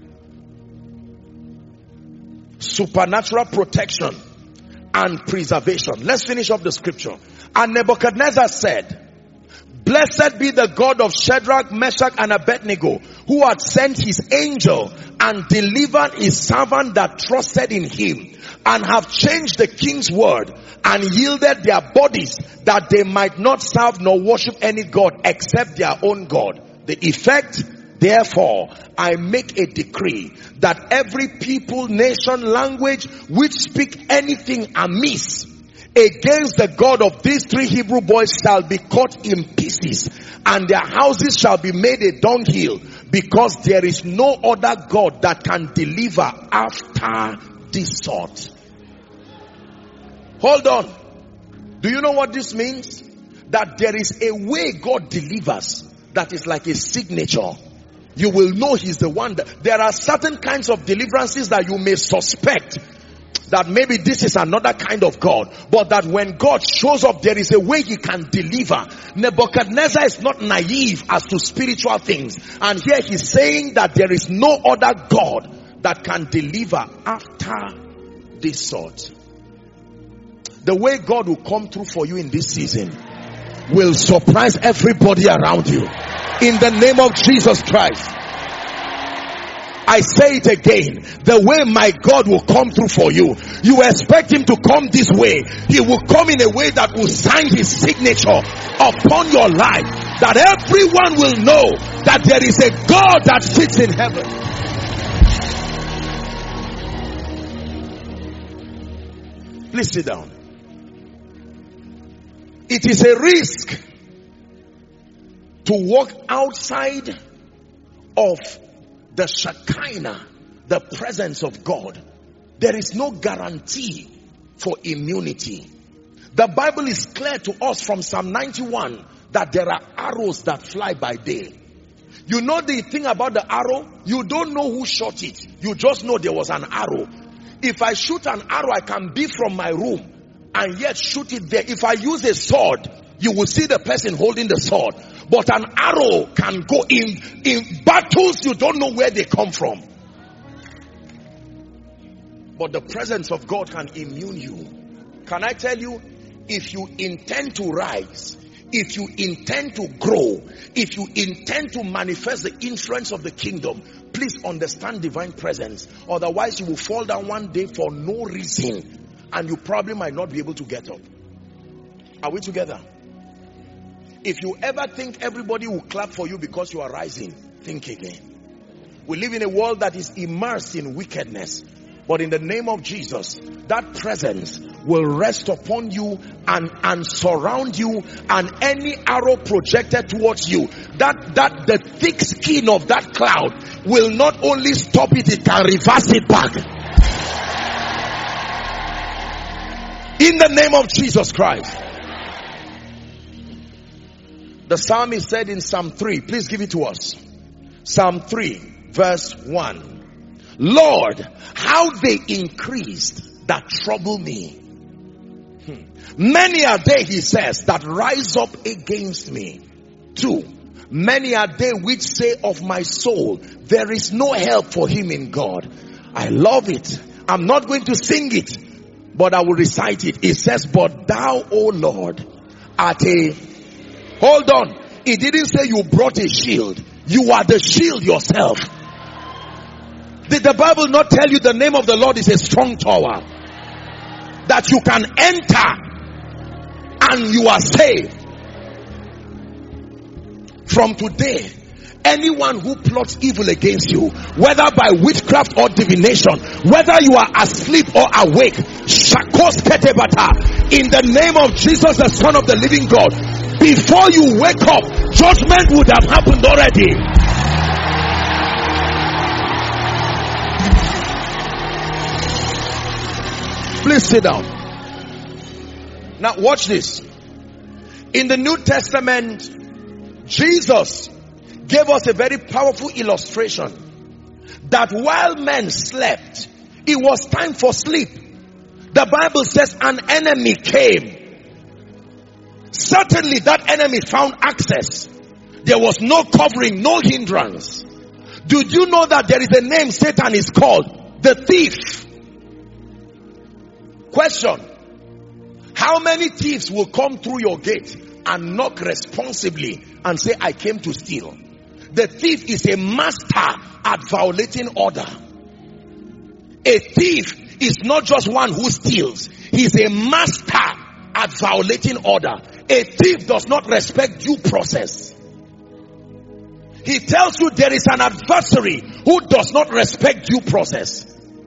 Supernatural protection and preservation. Let's finish off the scripture. And Nebuchadnezzar said, blessed be the God of Shadrach, Meshach, and Abednego, who had sent his angel and delivered his servant that trusted in him, and have changed the king's word, and yielded their bodies, that they might not serve nor worship any god except their own God. The effect, therefore, I make a decree that every people, nation, language which speak anything amiss against the God of these three Hebrew boys shall be cut in pieces, and their houses shall be made a dunghill, because there is no other God that can deliver after this sort. Hold on. Do you know what this means? That there is a way God delivers that is like a signature. You will know he's the one. That, there are certain kinds of deliverances that you may suspect that maybe this is another kind of God, but that when God shows up, there is a way he can deliver. Nebuchadnezzar is not naive as to spiritual things, and here he's saying that there is no other God that can deliver after this sort. The way God will come through for you in this season will surprise everybody around you, in the name of Jesus Christ. I say it again. The way my God will come through for you, you expect him to come this way. He will come in a way that will sign his signature upon your life, that everyone will know that there is a God that sits in heaven. Please sit down. It is a risk to walk outside of the Shekinah, the presence of God. There is no guarantee for immunity. The Bible is clear to us from Psalm ninety-one that there are arrows that fly by day. You know the thing about the arrow? You don't know who shot it. You just know there was an arrow. If I shoot an arrow, I can be from my room and yet shoot it there. If I use a sword, you will see the person holding the sword. But an arrow can go in, in battles, you don't know where they come from. But the presence of God can immune you. Can I tell you, if you intend to rise, if you intend to grow, if you intend to manifest the influence of the kingdom, please understand divine presence. Otherwise you will fall down one day for no reason, and you probably might not be able to get up. Are we together? If you ever think everybody will clap for you because you are rising, think again. We live in a world that is immersed in wickedness. But in the name of Jesus, that presence will rest upon you and, and surround you, and any arrow projected towards you, that, that the thick skin of that cloud will not only stop it, it can reverse it back. In the name of Jesus Christ. The psalmist said in Psalm three, please give it to us. Psalm three, verse one. Lord, how they increased that trouble me. Hmm. Many are they, he says, that rise up against me. Two, many are they which say of my soul, there is no help for him in God. I love it. I'm not going to sing it, but I will recite it. It says, but thou, O Lord, art a... Hold on. It didn't say you brought a shield. You are the shield yourself. Did the Bible not tell you the name of the Lord is a strong tower? That you can enter and you are saved. From today, anyone who plots evil against you, whether by witchcraft or divination, whether you are asleep or awake, Shakos Ketebata, in the name of Jesus, the Son of the living God, before you wake up, judgment would have happened already. Please sit down. Now watch this. In the New Testament, Jesus gave us a very powerful illustration that while men slept, it was time for sleep. The Bible says an enemy came. Certainly that enemy found access. There was no covering, no hindrance. Did you know that there is a name Satan is called? The thief. Question. How many thieves will come through your gate and knock responsibly and say, I came to steal? The thief is a master at violating order. A thief is not just one who steals. He's a master at violating order. A thief does not respect due process. He tells you there is an adversary who does not respect due process.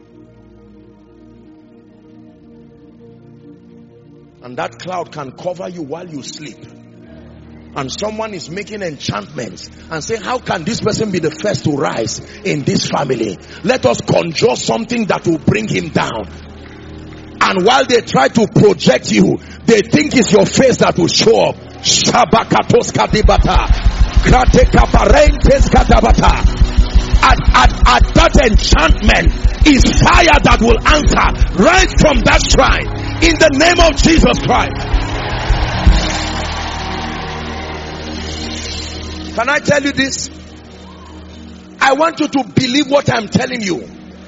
And that cloud can cover you while you sleep. And someone is making enchantments and saying, how can this person be the first to rise in this family? Let us conjure something that will bring him down. And while they try to project you, they think it's your face that will show up. Shabakatos kadibata. Kratekaparentes kadabata. At, at, at that enchantment is fire that will answer right from that shrine. In the name of Jesus Christ. Can I tell you this? I want you to believe what I'm telling you.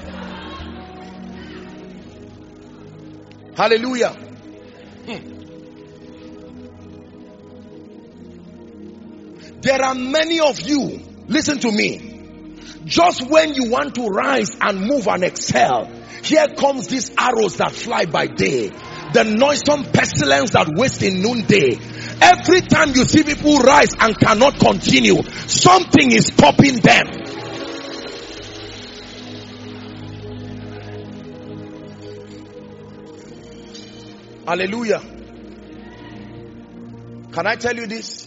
Hallelujah. Hmm. There are many of you, listen to me. Just when you want to rise and move and excel, here comes these arrows that fly by day. The noisome pestilence that wastes in noonday. Every time you see people rise and cannot continue, something is stopping them. Hallelujah. Can I tell you this?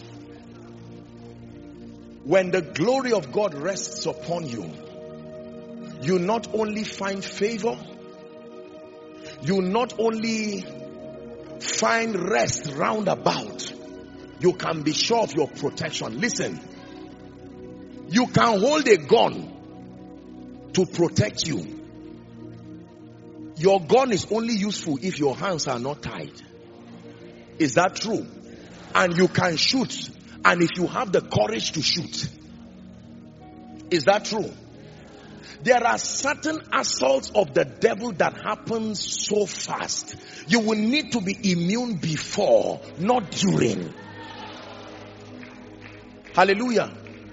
When the glory of God rests upon you, you not only find favor, you not only find rest round about, you can be sure of your protection. Listen, you can hold a gun to protect you. Your gun is only useful if your hands are not tied. Is that true? And you can shoot, and if you have the courage to shoot. Is that true? There are certain assaults of the devil that happen so fast. You will need to be immune before, not during. Hallelujah.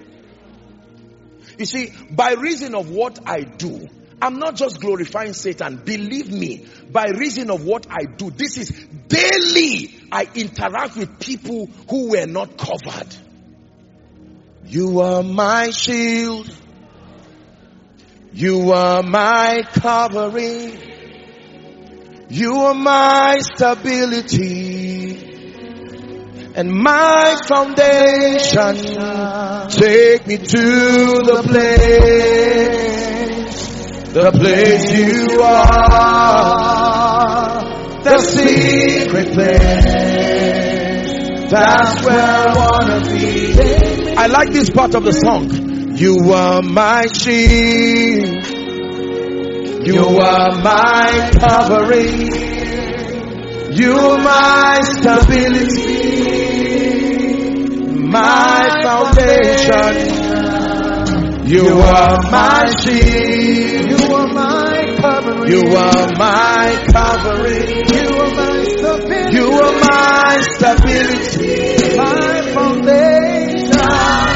You see, by reason of what I do, I'm not just glorifying Satan. Believe me, by reason of what I do, this is daily. I interact with people who were not covered. You are my shield. You are my covering. You are my stability and my foundation. Take me to the place, the place you are, the secret place. That's where I wanna be. I like this part of the song. You are my shield. You are my covering. You are my stability, my foundation. You are my shield. You are my covering. You are my covering. You are my stability. You are my stability, my foundation.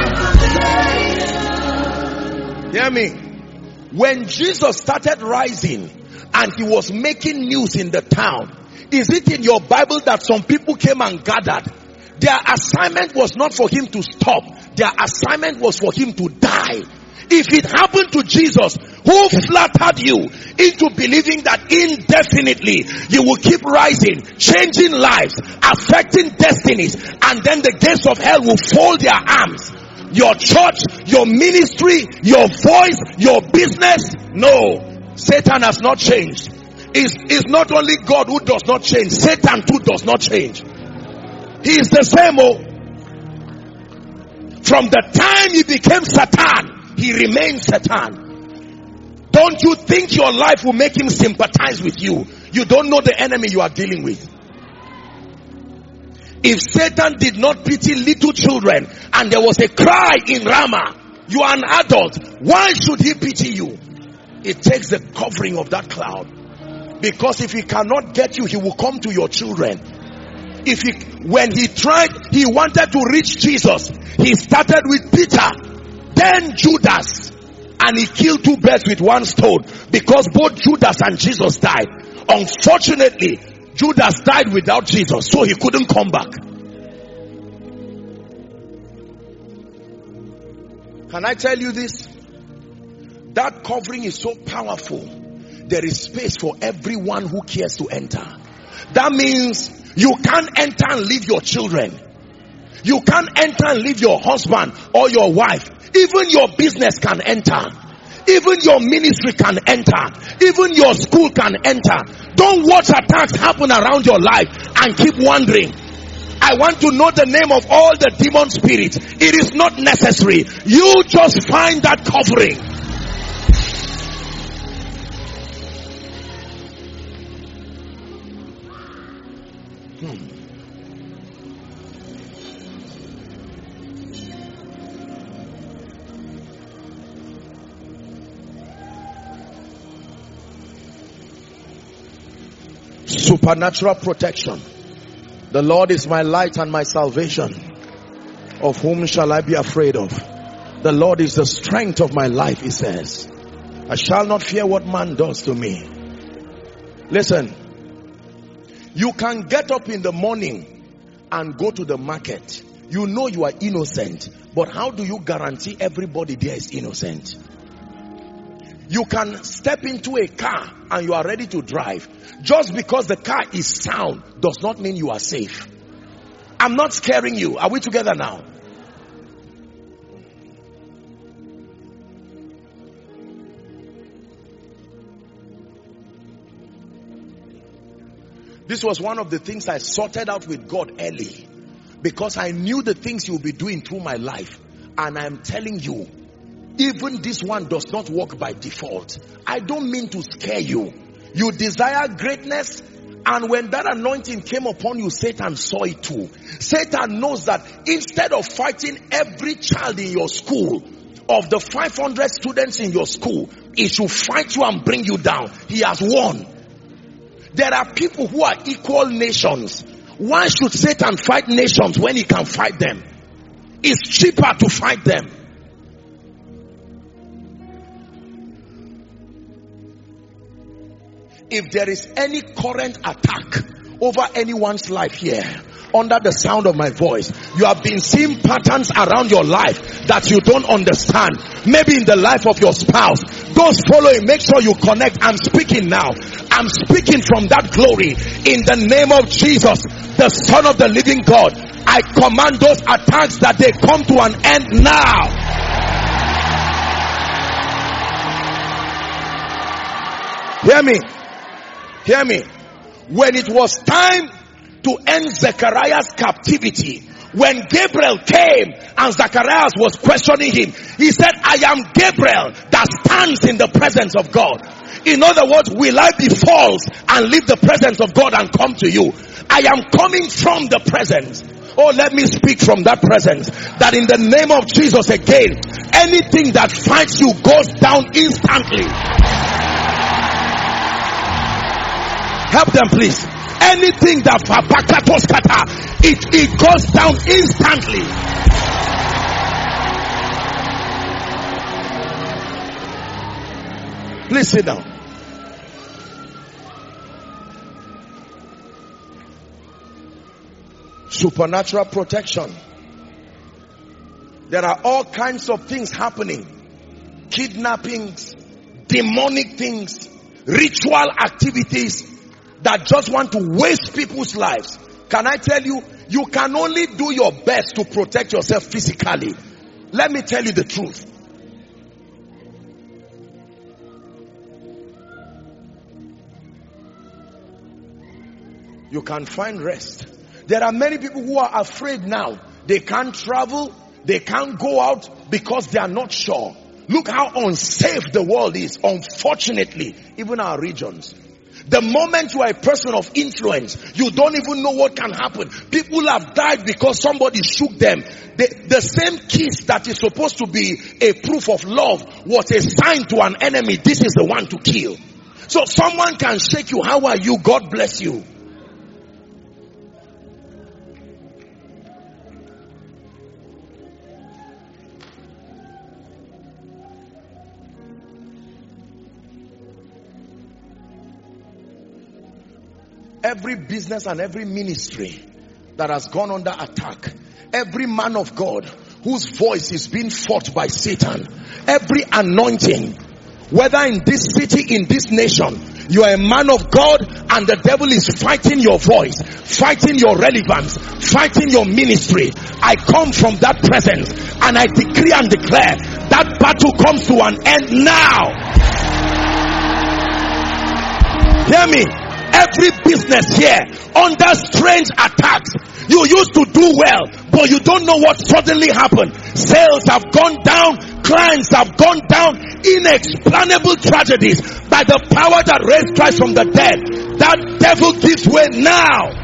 Hear me. When Jesus started rising and he was making news in the town, is it in your Bible that some people came and gathered? Their assignment was not for him to stop. Their assignment was for him to die. If it happened to Jesus, who flattered you into believing that indefinitely you will keep rising, changing lives, affecting destinies, and then the gates of hell will fold their arms? Your church, your ministry, your voice, your business? No, Satan has not changed. It's, it's not only God who does not change. Satan too does not change. He is the same. Oh. From the time he became Satan, he remains Satan. Don't you think your life will make him sympathize with you? You don't know the enemy you are dealing with. If Satan did not pity little children and there was a cry in Ramah, you are an adult, why should he pity you? It takes the covering of that cloud. Because if he cannot get you, he will come to your children. If he, when he tried, he wanted to reach Jesus. He started with Peter, then Judas, and he killed two birds with one stone, because both Judas and Jesus died. Unfortunately, Judas died without Jesus, so he couldn't come back. Can I tell you this? That covering is so powerful. There is space for everyone who cares to enter. That means you can't enter and leave your children. You can't enter and leave your husband or your wife. Even your business can enter. Even your ministry can enter. Even your school can enter. Don't watch attacks happen around your life and keep wondering, I want to know the name of all the demon spirits. It is not necessary. You just find that covering. Hmm. Supernatural protection. The Lord is my light and my salvation. Of whom shall I be afraid of? The Lord is the strength of my life, he says. I shall not fear what man does to me. Listen. You can get up in the morning and go to the market. You know you are innocent. But how do you guarantee everybody there is innocent? You can step into a car and you are ready to drive. Just because the car is sound does not mean you are safe. I'm not scaring you. Are we together now? This was one of the things I sorted out with God early, because I knew the things He will be doing through my life. And I am telling you, even this one does not work by default. I don't mean to scare you. You desire greatness, and when that anointing came upon you, Satan saw it too. Satan knows that instead of fighting every child in your school, of the five hundred students in your school, he should fight you and bring you down. He has won. There are people who are equal nations. Why should Satan fight nations when he can fight them? It's cheaper to fight them. If there is any current attack over anyone's life here, under the sound of my voice, you have been seeing patterns around your life that you don't understand. Maybe in the life of your spouse. Those following, make sure you connect. I'm speaking now. I'm speaking from that glory. In the name of Jesus, the Son of the living God, I command those attacks that they come to an end now. Hear me. Hear me. When it was time to end Zechariah's captivity, when Gabriel came and Zacharias was questioning him, he said, I am Gabriel that stands in the presence of God. In other words, will I be false and leave the presence of God and come to you? I am coming from the presence. Oh, let me speak from that presence. That in the name of Jesus again, anything that fights you goes down instantly. Help them please. Anything that it, it goes down instantly. Please sit down. Supernatural protection. There are all kinds of things happening. Kidnappings, demonic things, ritual activities that just want to waste people's lives. Can I tell you, you can only do your best to protect yourself physically. Let me tell you the truth. you can find rest. There are many people who are afraid now. They can't travel, they can't go out because they are not sure. Look how unsafe the world is, unfortunately, even our regions. The moment you are a person of influence, you don't even know what can happen. People have died because somebody shook them. The, the same kiss that is supposed to be a proof of love was a sign to an enemy. This is the one to kill. So someone can shake you. How are you? God bless you. Every business and every ministry that has gone under attack, every man of God whose voice is being fought by Satan, every anointing, whether in this city, in this nation, you are a man of God and the devil is fighting your voice, fighting your relevance, fighting your ministry. I come from that presence and I decree and declare that battle comes to an end now. Hear me. Every business here under strange attacks. You used to do well, but you don't know what suddenly happened. Sales have gone down, clients have gone down, inexplainable tragedies. By the power that raised Christ from the dead, that devil gives way now.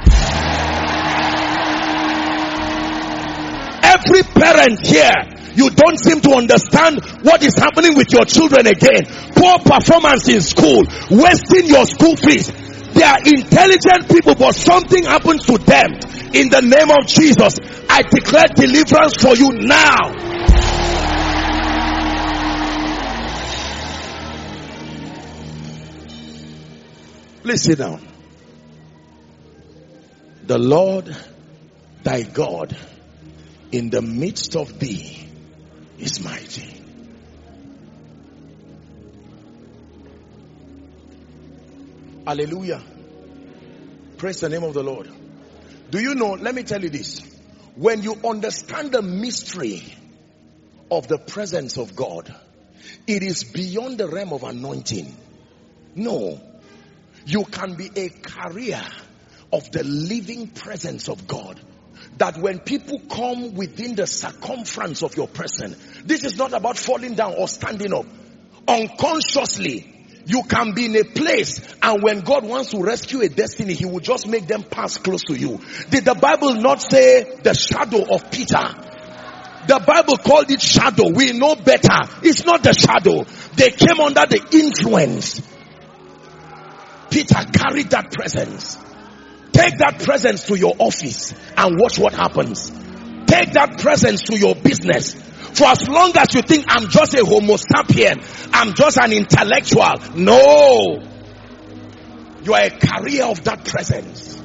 Every parent here, you don't seem to understand what is happening with your children again. Poor performance in school, wasting your school fees. They are intelligent people, but something happens to them. In the name of Jesus, I declare deliverance for you now. Please sit down. The Lord thy God in the midst of thee is mighty. Hallelujah. Praise the name of the Lord. Do you know, let me tell you this. When you understand the mystery of the presence of God, it is beyond the realm of anointing. No. You can be a carrier of the living presence of God. That when people come within the circumference of your person, this is not about falling down or standing up. Unconsciously, you can be in a place, and when God wants to rescue a destiny, he will just make them pass close to you. Did the Bible not say the shadow of Peter? The Bible called it shadow. We know better. It's not the shadow. They came under the influence. Peter carried that presence. Take that presence to your office and watch what happens. Take that presence to your business. For as long as you think I'm just a homo sapien, I'm just an intellectual. No. You are a carrier of that presence.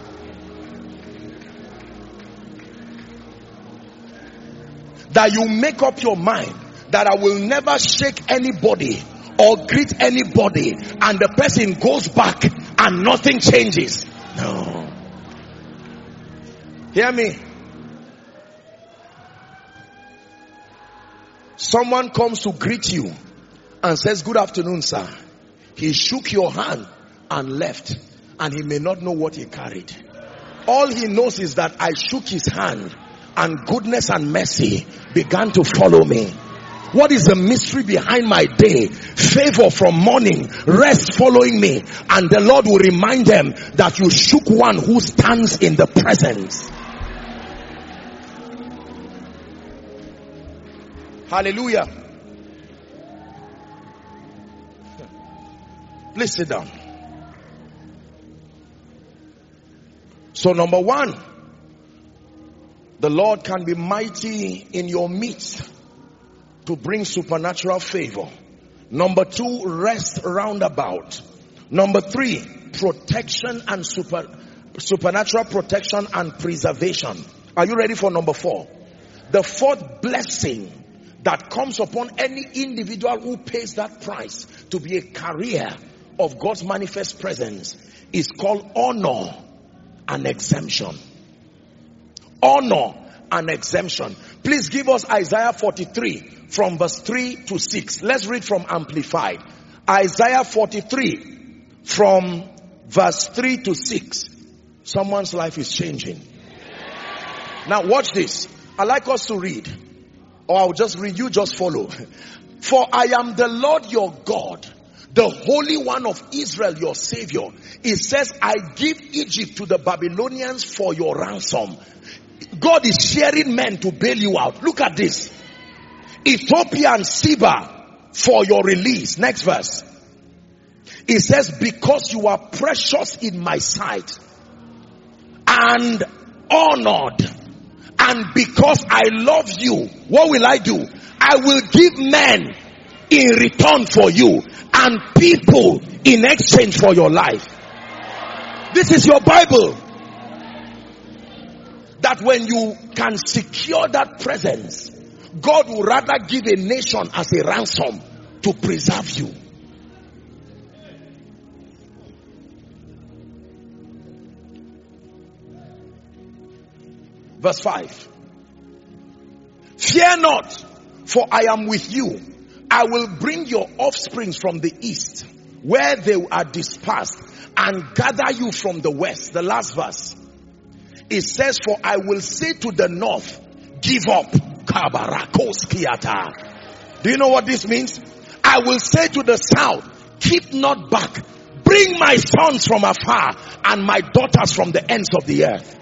That you make up your mind that I will never shake anybody or greet anybody and the person goes back and nothing changes. No. Hear me. Someone comes to greet you and says, good afternoon, sir. He shook your hand and left, and he may not know what he carried. All he knows is that I shook his hand and goodness and mercy began to follow me. What is the mystery behind my day? Favor from morning, rest following me, and the Lord will remind them that you shook one who stands in the presence. Hallelujah. Please sit down. So number one, the Lord can be mighty in your midst to bring supernatural favor. Number two, rest roundabout. Number three, protection and super, supernatural protection and preservation. Are you ready for number four? The fourth blessing that comes upon any individual who pays that price to be a carrier of God's manifest presence is called honor and exemption. Honor and exemption. Please give us Isaiah forty-three from verse three to six. Let's read from Amplified. Isaiah forty-three from verse three to six. Someone's life is changing. Now watch this. I like us to read. Or I'll just read, you just follow. For I am the Lord your God, the Holy One of Israel, your Savior. It says, I give Egypt to the Babylonians for your ransom. God is sharing men to bail you out. Look at this. Ethiopia and Seba for your release. Next verse. It says, because you are precious in my sight and honored, and because I love you, what will I do? I will give men in return for you and people in exchange for your life. This is your Bible. That when you can secure that presence, God will rather give a nation as a ransom to preserve you. Verse five. Fear not, for I am with you. I will bring your offspring from the east, where they are dispersed, and gather you from the west. The last verse. It says, for I will say to the north, give up. Do you know what this means? I will say to the south, keep not back. Bring my sons from afar and my daughters from the ends of the earth.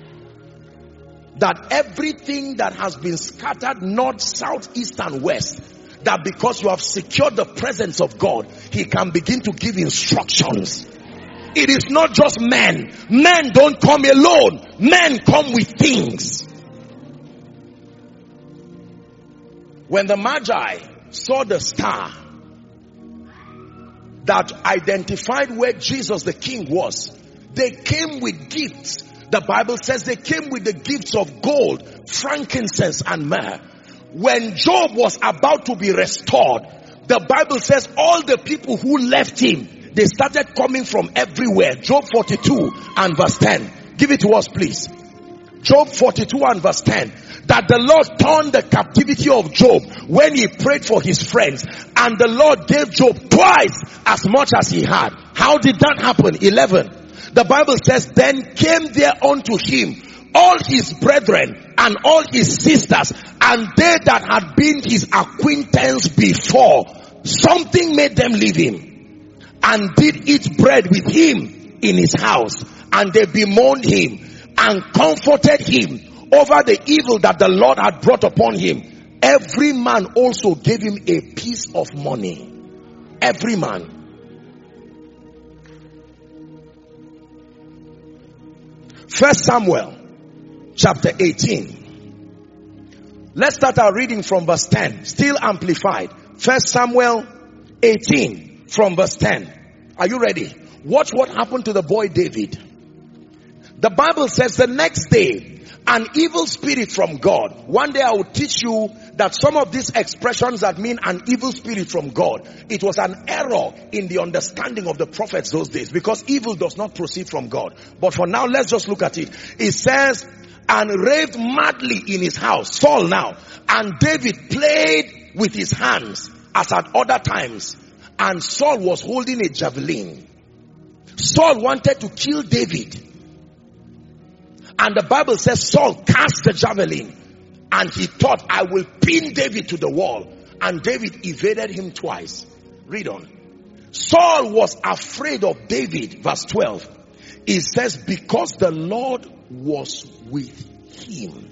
That everything that has been scattered north, south, east and west, that because you have secured the presence of God, He can begin to give instructions. It is not just men. Men don't come alone. Men come with things. When the Magi saw the star that identified where Jesus the King was, they came with gifts. The Bible says they came with the gifts of gold, frankincense and myrrh. When Job was about to be restored, the Bible says all the people who left him, they started coming from everywhere. Job forty-two and verse ten. Give it to us, please. Job forty-two and verse ten. That the Lord turned the captivity of Job when he prayed for his friends. And the Lord gave Job twice as much as he had. How did that happen? eleven. The Bible says, then came there unto him all his brethren and all his sisters, and they that had been his acquaintance before. Something made them leave him, and did eat bread with him in his house. And they bemoaned him and comforted him over the evil that the Lord had brought upon him. Every man also gave him a piece of money. Every man. First Samuel chapter eighteen. Let's start our reading from verse ten. Still amplified. First Samuel eighteen from verse ten. Are you ready? Watch what happened to the boy David. The Bible says the next day, an evil spirit from God. One day I will teach you that some of these expressions that mean an evil spirit from God, it was an error in the understanding of the prophets those days, because evil does not proceed from God. But for now, let's just look at it. It says, and raved madly in his house. Saul now. And David played with his hands as at other times. And Saul was holding a javelin. Saul wanted to kill David. And the Bible says Saul cast the javelin. And he thought, I will pin David to the wall. And David evaded him twice. Read on. Saul was afraid of David. Verse twelve. It says, because the Lord was with him.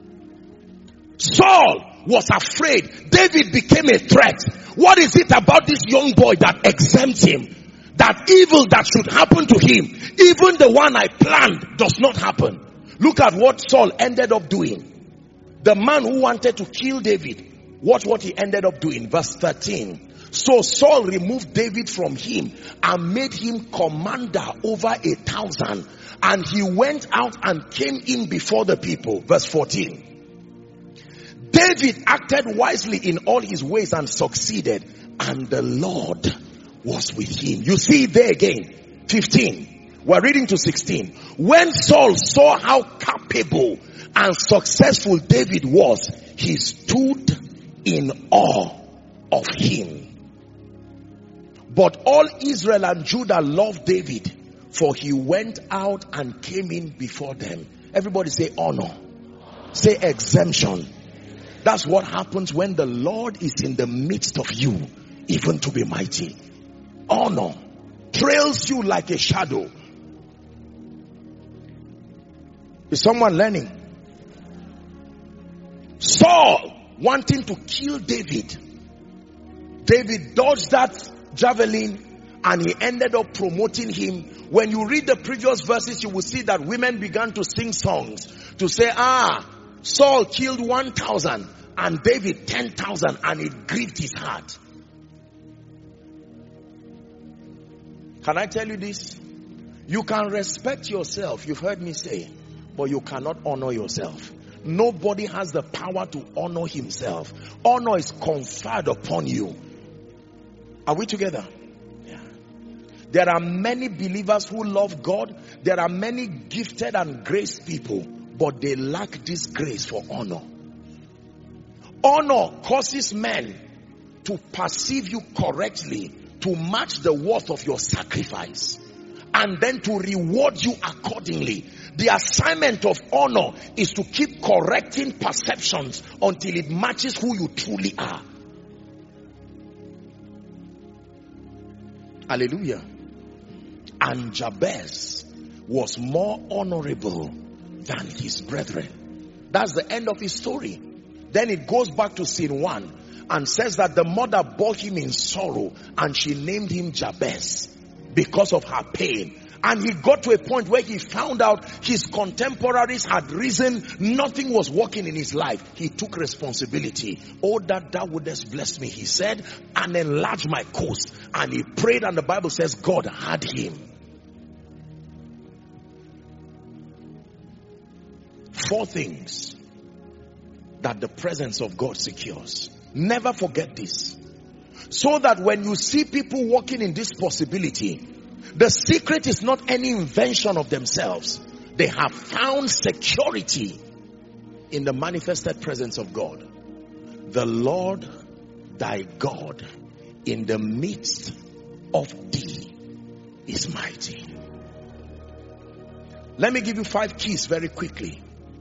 Saul was afraid. David became a threat. What is it about this young boy that exempts him? That evil that should happen to him, even the one I planned, does not happen. Look at what Saul ended up doing. The man who wanted to kill David, watch what he ended up doing. Verse thirteen. So Saul removed David from him and made him commander over a thousand. And he went out and came in before the people. Verse fourteen. David acted wisely in all his ways and succeeded. And the Lord was with him. You see it there again. fifteen. We're reading to sixteen. When Saul saw how capable and successful David was, he stood in awe of him. But all Israel and Judah loved David, For he went out and came in before them. Everybody say honor. Say exemption. That's what happens when the Lord is in the midst of you, even to be mighty. Honor trails you like a shadow. Is someone learning? Saul wanting to kill David. David dodged that javelin and he ended up promoting him. When you read the previous verses, you will see that women began to sing songs to say, ah, Saul killed one thousand and David ten thousand, and it grieved his heart. Can I tell you this? You can respect yourself, you've heard me say, but you cannot honor yourself. Nobody has the power to honor himself. Honor is conferred upon you. Are we together? Yeah. There are many believers who love God. There are many gifted and graced people, but they lack this grace for honor. Honor causes men to perceive you correctly, to match the worth of your sacrifice, and then to reward you accordingly. The assignment of honor is to keep correcting perceptions until it matches who you truly are. Hallelujah. And Jabez was more honorable than his brethren. That's the end of his story. Then it goes back to scene one and says that the mother bore him in sorrow and she named him Jabez because of her pain. And he got to a point where he found out his contemporaries had risen. Nothing was working in his life. He took responsibility. Oh, that thou wouldest bless me, he said, and enlarge my coast. And he prayed, and the Bible says God had him. Four things that the presence of God secures. Never forget this. So that when you see people walking in this possibility, the secret is not any invention of themselves. They have found security in the manifested presence of God. The Lord thy God in the midst of thee is mighty. Let me give you five keys very quickly.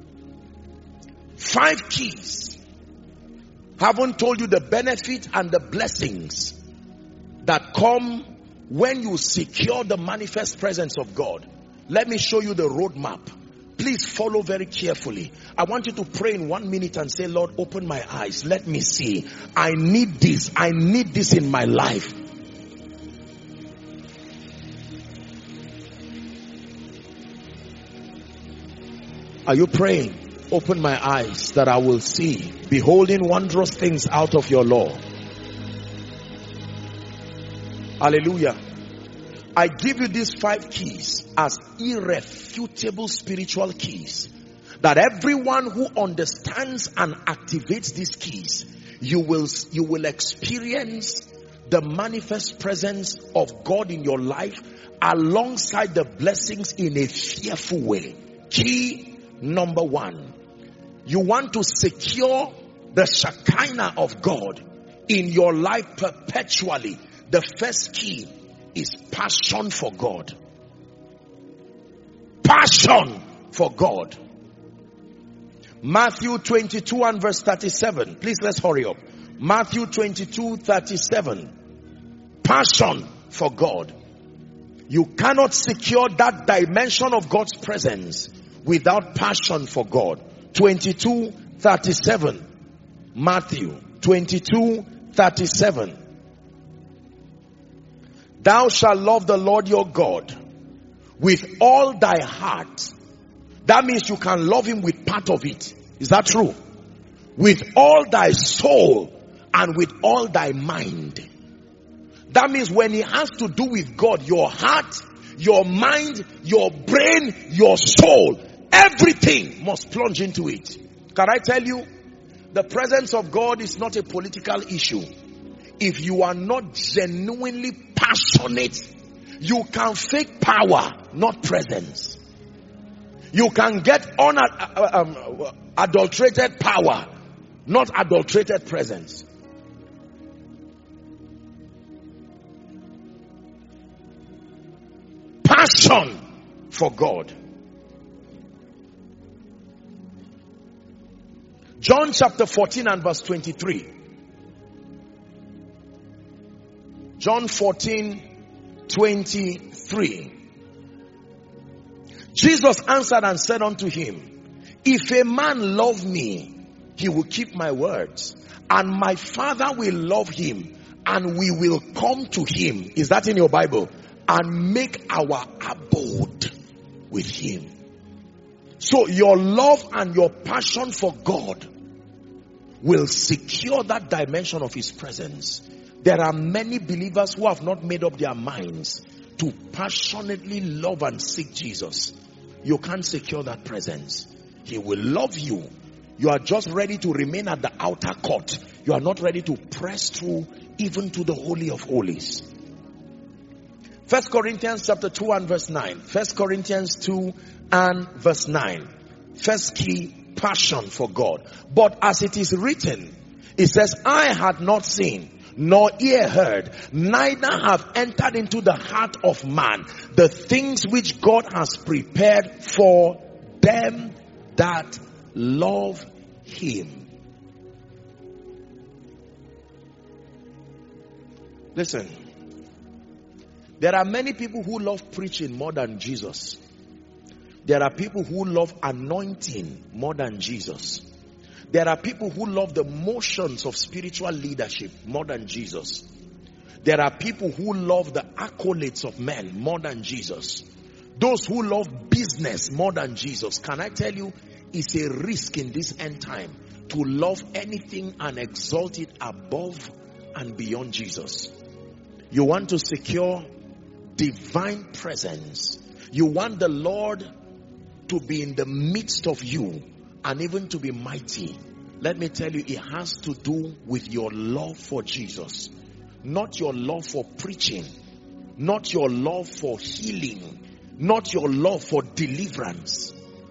Five keys. Haven't told you the benefit and the blessings that come when you secure the manifest presence of God. Let me show you the roadmap. Please follow very carefully. I want you to pray in one minute and say, Lord, open my eyes. Let me see. I need this. I need this in my life. Are you praying? Open my eyes that I will see, beholding wondrous things out of your law. Hallelujah. I give you these five keys as irrefutable spiritual keys, that everyone who understands and activates these keys, you will, you will experience the manifest presence of God in your life alongside the blessings in a fearful way. Key number one. You want to secure the Shekinah of God in your life perpetually. The first key is passion for God. Passion for God. Matthew twenty-two and verse thirty-seven. Please, let's hurry up. Matthew twenty-two, thirty-seven. Passion for God. You cannot secure that dimension of God's presence without passion for God. twenty-two, thirty-seven. Matthew twenty-two, thirty-seven. Thou shalt love the Lord your God with all thy heart. That means you can love him with part of it. Is that true? With all thy soul and with all thy mind. That means when it has to do with God, your heart, your mind, your brain, your soul, everything must plunge into it. Can I tell you? The presence of God is not a political issue. If you are not genuinely passionate, you can fake power, not presence. You can get unadulterated power, not adulterated presence. Passion passion for God. John chapter fourteen and verse twenty-three. John fourteen, twenty-three. Jesus answered and said unto him, if a man love me, he will keep my words, and my Father will love him, and we will come to him. Is that in your Bible? And make our abode with him. So your love and your passion for God will secure that dimension of his presence. There are many believers who have not made up their minds to passionately love and seek Jesus. You can't secure that presence. He will love you. You are just ready to remain at the outer court. You are not ready to press through even to the Holy of Holies. First Corinthians chapter two and verse nine. First Corinthians two and verse nine. First key, passion for God. But as it is written, it says, I had not seen, nor ear heard, neither have entered into the heart of man the things which God has prepared for them that love him. Listen, there are many people who love preaching more than Jesus. There are people who love anointing more than Jesus. There are people who love the motions of spiritual leadership more than Jesus. There are people who love the accolades of men more than Jesus. Those who love business more than Jesus. Can I tell you, it's a risk in this end time to love anything and exalt it above and beyond Jesus. You want to secure divine presence. You want the Lord to be in the midst of you and even to be mighty. Let me tell you, it has to do with your love for Jesus. Not your love for preaching. Not your love for healing. Not your love for deliverance.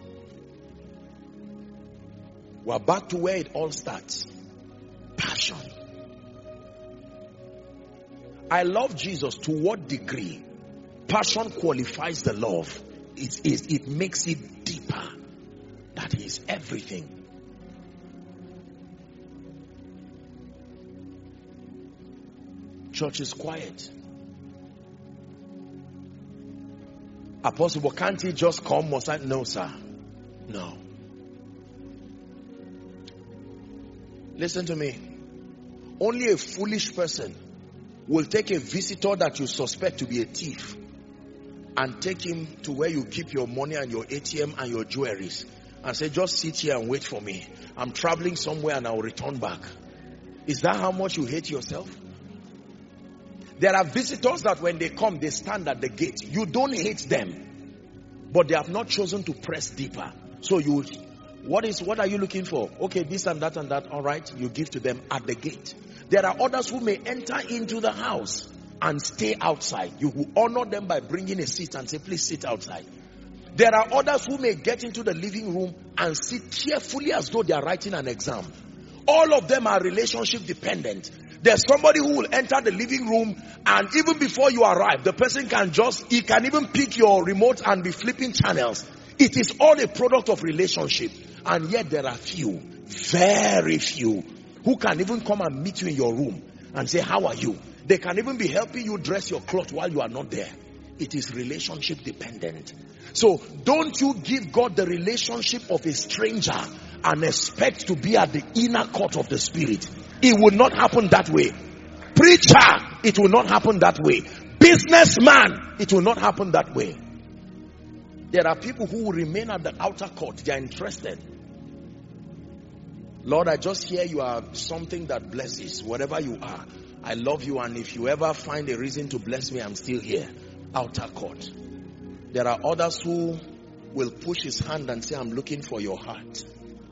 We're back to where it all starts. Passion. I love Jesus to what degree? Passion qualifies the love. It, it, it makes it deeper. That is everything. Church is quiet. Apostle, but can't he just come? Must I? No, sir. No. Listen to me. Only a foolish person will take a visitor that you suspect to be a thief and take him to where you keep your money and your A T M and your jewelries and say, just sit here and wait for me. I'm traveling somewhere and I'll return back. Is that how much you hate yourself? There are visitors that when they come, they stand at the gate. You don't hate them, but they have not chosen to press deeper. So you, what is, what are you looking for? Okay, this and that and that. All right, you give to them at the gate. There are others who may enter into the house and stay outside. You will honor them by bringing a seat and say, please sit outside. There are others who may get into the living room and sit cheerfully as though they are writing an exam. All of them are relationship dependent. There's somebody who will enter the living room and even before you arrive, the person can just, he can even pick your remote and be flipping channels. It is all a product of relationship. And yet there are few, very few, who can even come and meet you in your room and say, how are you? They can even be helping you dress your clothes while you are not there. It is relationship dependent. So don't you give God the relationship of a stranger and expect to be at the inner court of the Spirit. It will not happen that way. Preacher, it will not happen that way. Businessman, it will not happen that way. There are people who will remain at the outer court. They are interested. Lord, I just hear you are something that blesses. Whatever you are, I love you, and if you ever find a reason to bless me, I'm still here. Outer court. There are others who will push his hand and say, I'm looking for your heart.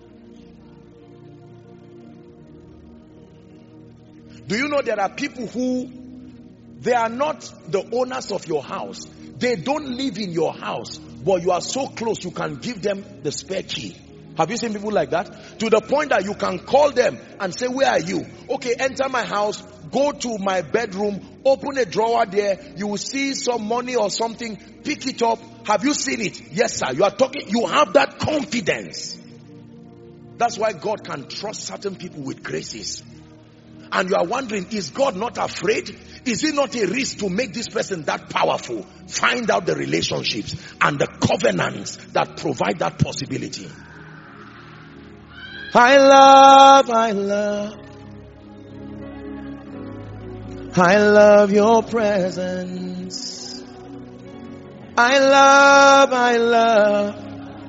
Do you know there are people who, they are not the owners of your house. They don't live in your house, but you are so close you can give them the spare key. Have you seen people like that? To the point that you can call them and say, where are you? Okay, enter my house, go to my bedroom, Open a drawer there. You will see some money or something. Pick it up. Have you seen it? Yes, sir. You are talking. You have that confidence. That's why God can trust certain people with graces. And you are wondering, is God not afraid? Is it not a risk to make this person that powerful? Find out the relationships and the covenants that provide that possibility. I love, I love, I love your presence. I love, I love,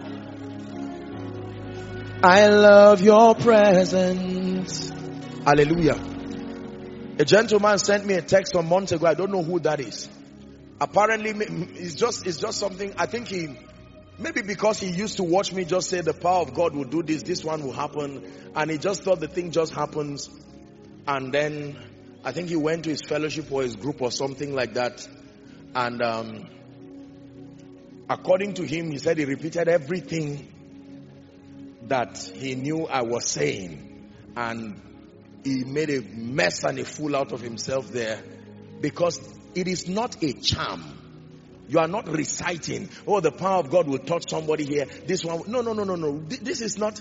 I love your presence. Hallelujah. A gentleman sent me a text some months ago. I don't know who that is. Apparently, it's just, it's just something. I think he, maybe because he used to watch me just say the power of God will do this, this one will happen. And he just thought the thing just happens. And then I think he went to his fellowship or his group or something like that. And um, according to him, he said he repeated everything that he knew I was saying. And he made a mess and a fool out of himself there, because it is not a charm. You are not reciting, oh, the power of God will touch somebody here. This one, no, no, no, no, no. This is not.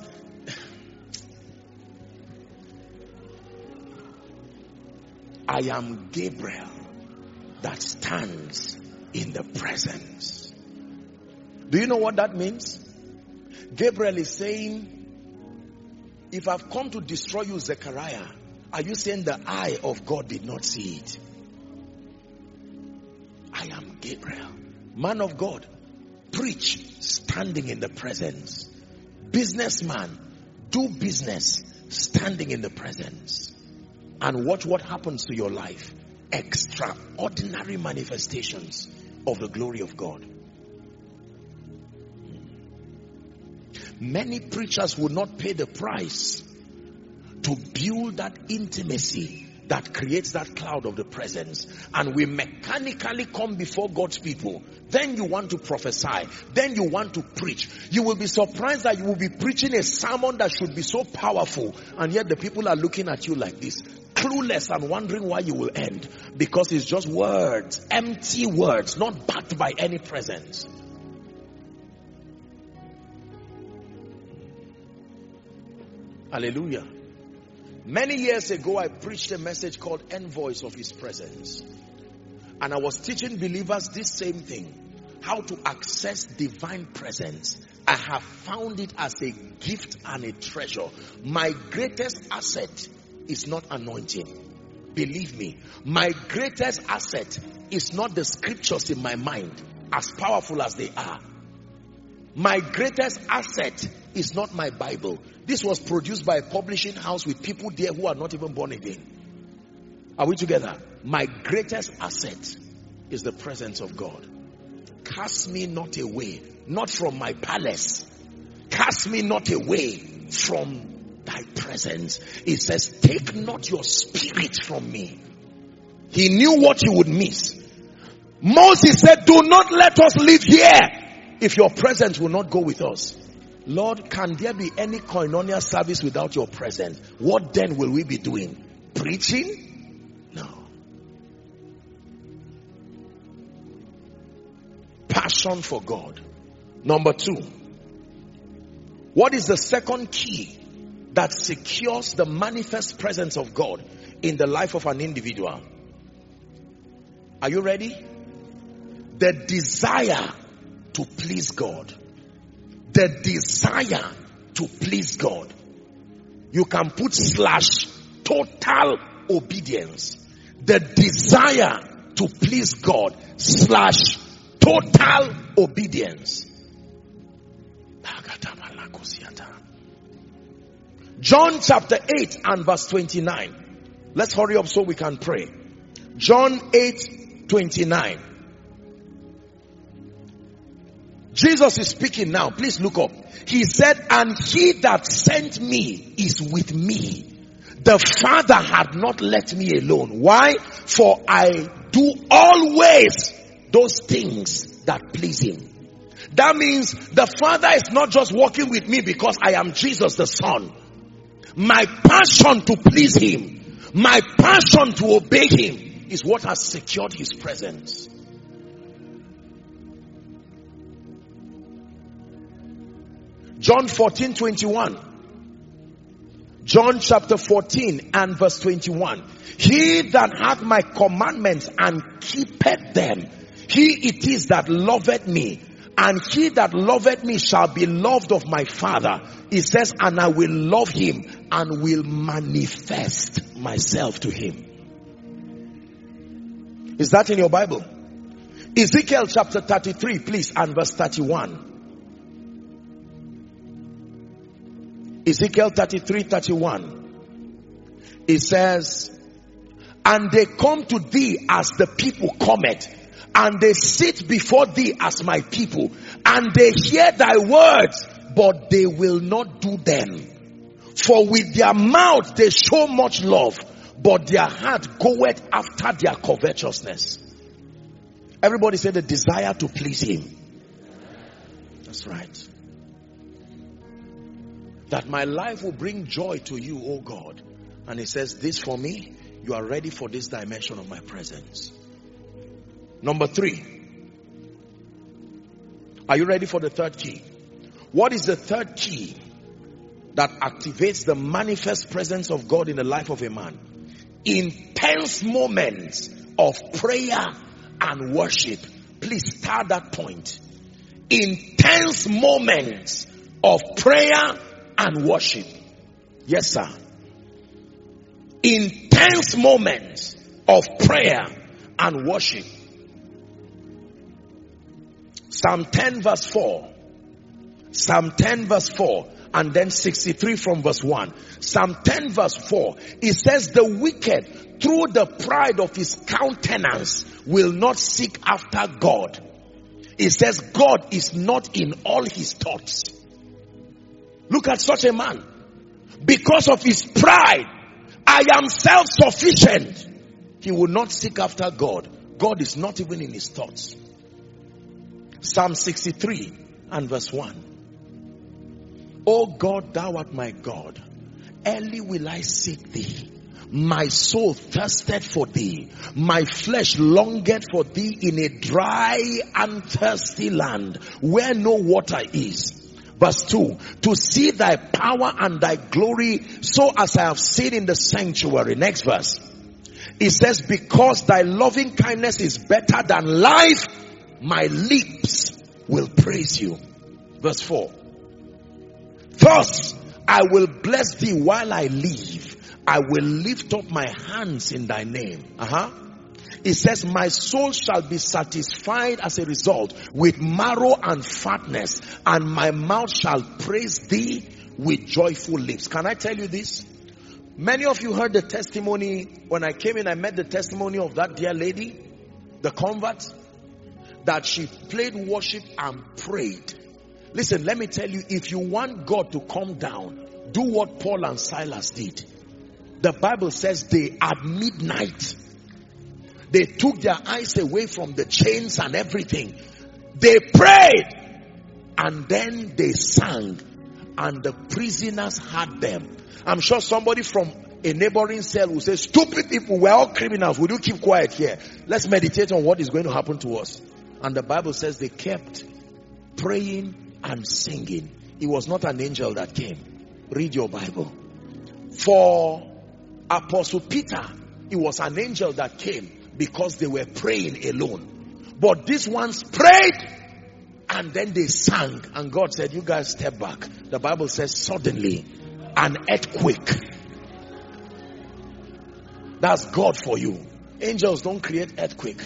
I am Gabriel that stands in the presence. Do you know what that means? Gabriel is saying, if I've come to destroy you, Zechariah, are you saying the eye of God did not see it? I am Gabriel, man of God, preach, standing in the presence. Businessman, do business, standing in the presence. And watch what happens to your life. Extraordinary manifestations of the glory of God. Many preachers would not pay the price to build that intimacy that creates that cloud of the presence. And we mechanically come before God's people. Then you want to prophesy. Then you want to preach. You will be surprised that you will be preaching a sermon that should be so powerful. And yet the people are looking at you like this, clueless and wondering why you will end. Because it's just words, empty words, not backed by any presence. Hallelujah. Many years ago, I preached a message called Envoys of His Presence. And I was teaching believers this same thing. How to access divine presence. I have found it as a gift and a treasure. My greatest asset is not anointing. Believe me. My greatest asset is not the scriptures in my mind, as powerful as they are. My greatest asset is not my Bible. This was produced by a publishing house with people there who are not even born again. Are we together? My greatest asset is the presence of God. Cast me not away, not from my palace. Cast me not away from thy presence. It says, take not your spirit from me. He knew what he would miss. Moses said, do not let us live here if your presence will not go with us. Lord, can there be any koinonia service without your presence? What then will we be doing? Preaching? No. Passion for God. Number two. What is the second key that secures the manifest presence of God in the life of an individual? Are you ready? The desire to please God. The desire to please God. You can put slash total obedience. The desire to please God slash total obedience. John chapter eight and verse twenty-nine. Let's hurry up so we can pray. John eight twenty-nine. Jesus is speaking now. Please look up. He said, and he that sent me is with me. The Father had not let me alone. Why? For I do always those things that please him. That means the Father is not just walking with me because I am Jesus the Son. My passion to please him, my passion to obey him is what has secured his presence. John fourteen twenty-one. John chapter fourteen and verse twenty-one. He that hath my commandments and keepeth them, he it is that loveth me. And he that loveth me shall be loved of my Father. He says, and I will love him and will manifest myself to him. Is that in your Bible? Ezekiel chapter thirty-three, please, and verse thirty-one. Ezekiel thirty-three, thirty-one. It says, and they come to thee as the people cometh, and they sit before thee as my people, and they hear thy words, but they will not do them. For with their mouth they show much love, but their heart goeth after their covetousness. Everybody say the desire to please him. That's right. That my life will bring joy to you, oh God. And he says, this for me, you are ready for this dimension of my presence. Number three. Are you ready for the third key? What is the third key that activates the manifest presence of God in the life of a man? Intense moments of prayer and worship. Please start that point. Intense moments of prayer and worship. Yes, sir. Intense moments of prayer and worship. Psalm ten verse four. Psalm ten verse four. And then sixty-three from verse one. Psalm ten verse four. It says, the wicked through the pride of his countenance will not seek after God. It says God is not in all his thoughts. Look at such a man. Because of his pride, I am self-sufficient. He will not seek after God. God is not even in his thoughts. Psalm sixty-three and verse one. O God, thou art my God. Early will I seek thee. My soul thirsted for thee. My flesh longed for thee in a dry and thirsty land where no water is. Verse two, to see thy power and thy glory, so as I have seen in the sanctuary. Next verse. It says, because thy loving kindness is better than life, my lips will praise you. Verse four. Thus I will bless thee while I live. I will lift up my hands in thy name. Uh-huh. It says, my soul shall be satisfied as a result with marrow and fatness, and my mouth shall praise thee with joyful lips. Can I tell you this? Many of you heard the testimony. When I came in, I met the testimony of that dear lady, the convert, that she played worship and prayed. Listen, let me tell you, if you want God to come down, do what Paul and Silas did. The Bible says they at midnight, they took their eyes away from the chains and everything. They prayed and then they sang, and the prisoners had them. I'm sure somebody from a neighboring cell will say, stupid people, we're all criminals. Will you keep quiet here? Let's meditate on what is going to happen to us. And the Bible says they kept praying and singing. It was not an angel that came. Read your Bible. For Apostle Peter, it was an angel that came because they were praying alone. But these ones prayed and then they sang. And God said, you guys step back. The Bible says suddenly an earthquake. That's God for you. Angels don't create earthquake.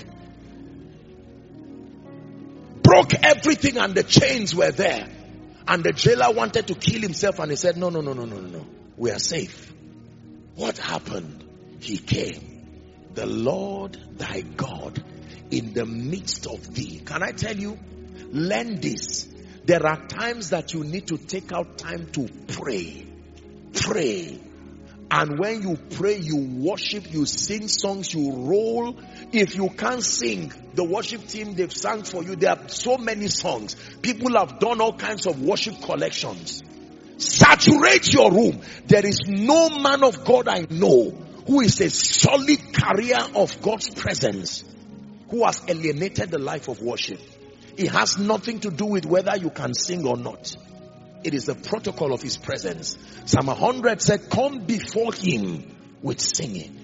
Broke everything and the chains were there. And the jailer wanted to kill himself and he said, no, no, no, no, no, no. We are safe. What happened? He came. The Lord thy God in the midst of thee. Can I tell you? Learn this. There are times that you need to take out time to pray. Pray. And when you pray, you worship, you sing songs, you roll. If you can't sing, the worship team, they've sang for you. There are so many songs. People have done all kinds of worship collections. Saturate your room. There is no man of God I know who is a solid carrier of God's presence, who has alienated the life of worship. It has nothing to do with whether you can sing or not. It is the protocol of his presence. Psalm one hundred said, come before him with singing.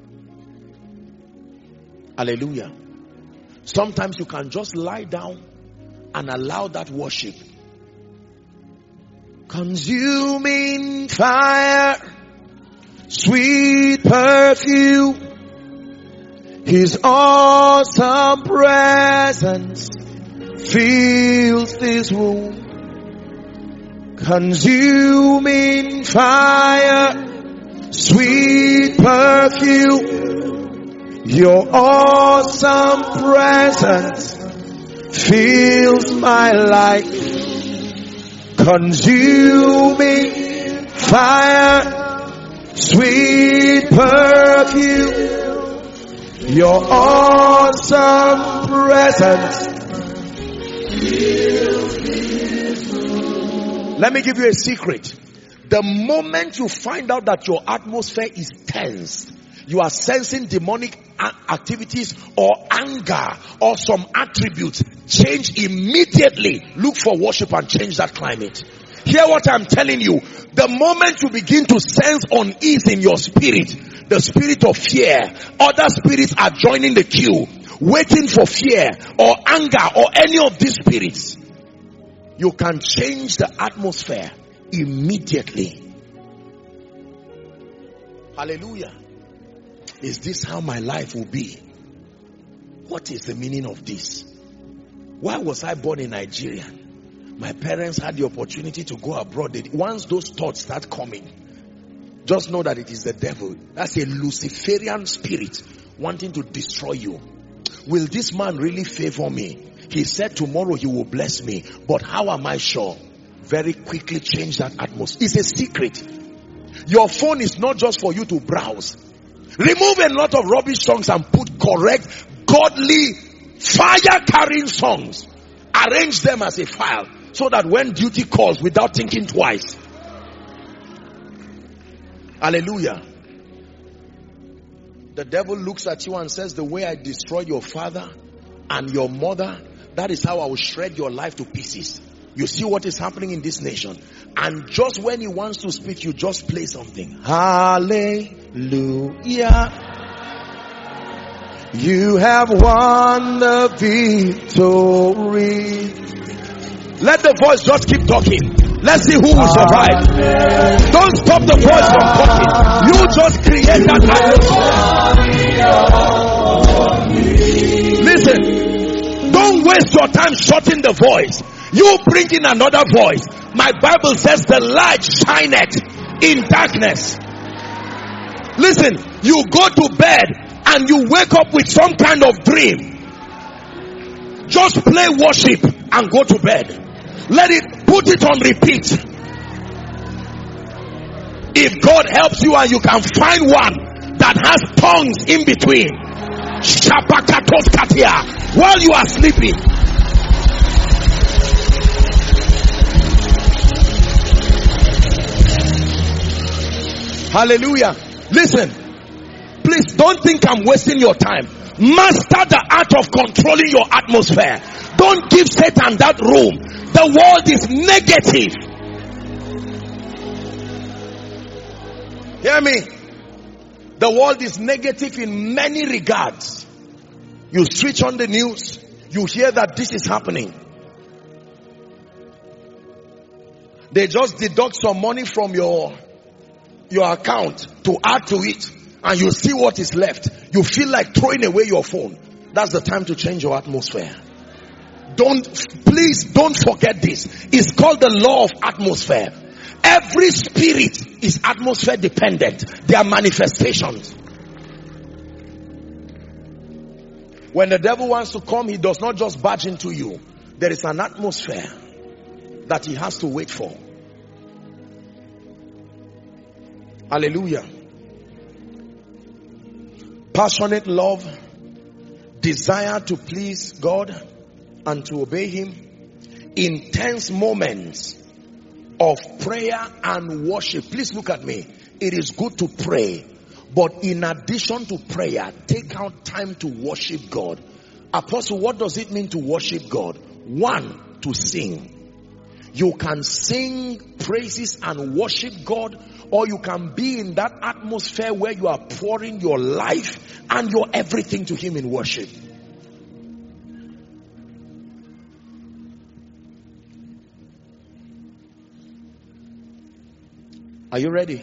Hallelujah. Sometimes you can just lie down and allow that worship. Consuming fire, sweet perfume, his awesome presence fills this room. Consuming fire, sweet perfume, your awesome presence fills my life. Consuming fire, sweet perfume, your awesome presence. Let me give you a secret. The moment you find out that your atmosphere is tense, you are sensing demonic activities or anger or some attributes, change immediately. Look for worship and change that climate. Hear what I'm telling you. The moment you begin to sense unease in your spirit, the spirit of fear, other spirits are joining the queue, waiting for fear or anger or any of these spirits. You can change the atmosphere immediately. Hallelujah. Is this how my life will be? What is the meaning of this? Why was I born in Nigeria? My parents had the opportunity to go abroad. Once those thoughts start coming, just know that it is the devil. That's a Luciferian spirit wanting to destroy you. Will this man really favor me? He said tomorrow he will bless me, but how am I sure? Very quickly change that atmosphere. It's a secret. Your phone is not just for you to browse. Remove a lot of rubbish songs and put correct, godly, fire-carrying songs. Arrange them as a file so that when duty calls, without thinking twice. Hallelujah. The devil looks at you and says, the way I destroyed your father and your mother, that is how I will shred your life to pieces. You see what is happening in this nation. And just when he wants to speak, you just play something. Hallelujah. You have won the victory. Let the voice just keep talking. Let's see who will survive. Don't stop the voice from talking. You just create that atmosphere. Listen. Don't waste your time shutting the voice. You bring in another voice. My Bible says the light shineth in darkness. Listen, you go to bed and you wake up with some kind of dream. Just play worship and go to bed. Let it, put it on repeat. If God helps you and you can find one that has tongues in between, while you are sleeping. Hallelujah. Listen, please don't think I'm wasting your time. Master the art of controlling your atmosphere. Don't give Satan that room. The world is negative. Hear me. The world is negative in many regards. You switch on the news, you hear that this is happening. They just deduct some money from your your account to add to it, and you see what is left. You feel like throwing away your phone. That's the time to change your atmosphere. Don't, please don't forget this. It's called the law of atmosphere. Every spirit is atmosphere dependent. They are manifestations. When the devil wants to come, he does not just barge into you. There is an atmosphere that he has to wait for. Hallelujah. Passionate love, desire to please God and to obey him, intense moments of prayer and worship. Please look at me. It is good to pray, But in addition to prayer, take out time to worship God. Apostle, what does it mean to worship God? One, to sing. You can sing praises and worship God, or you can be in that atmosphere where you are pouring your life and your everything to Him in worship. Are you ready?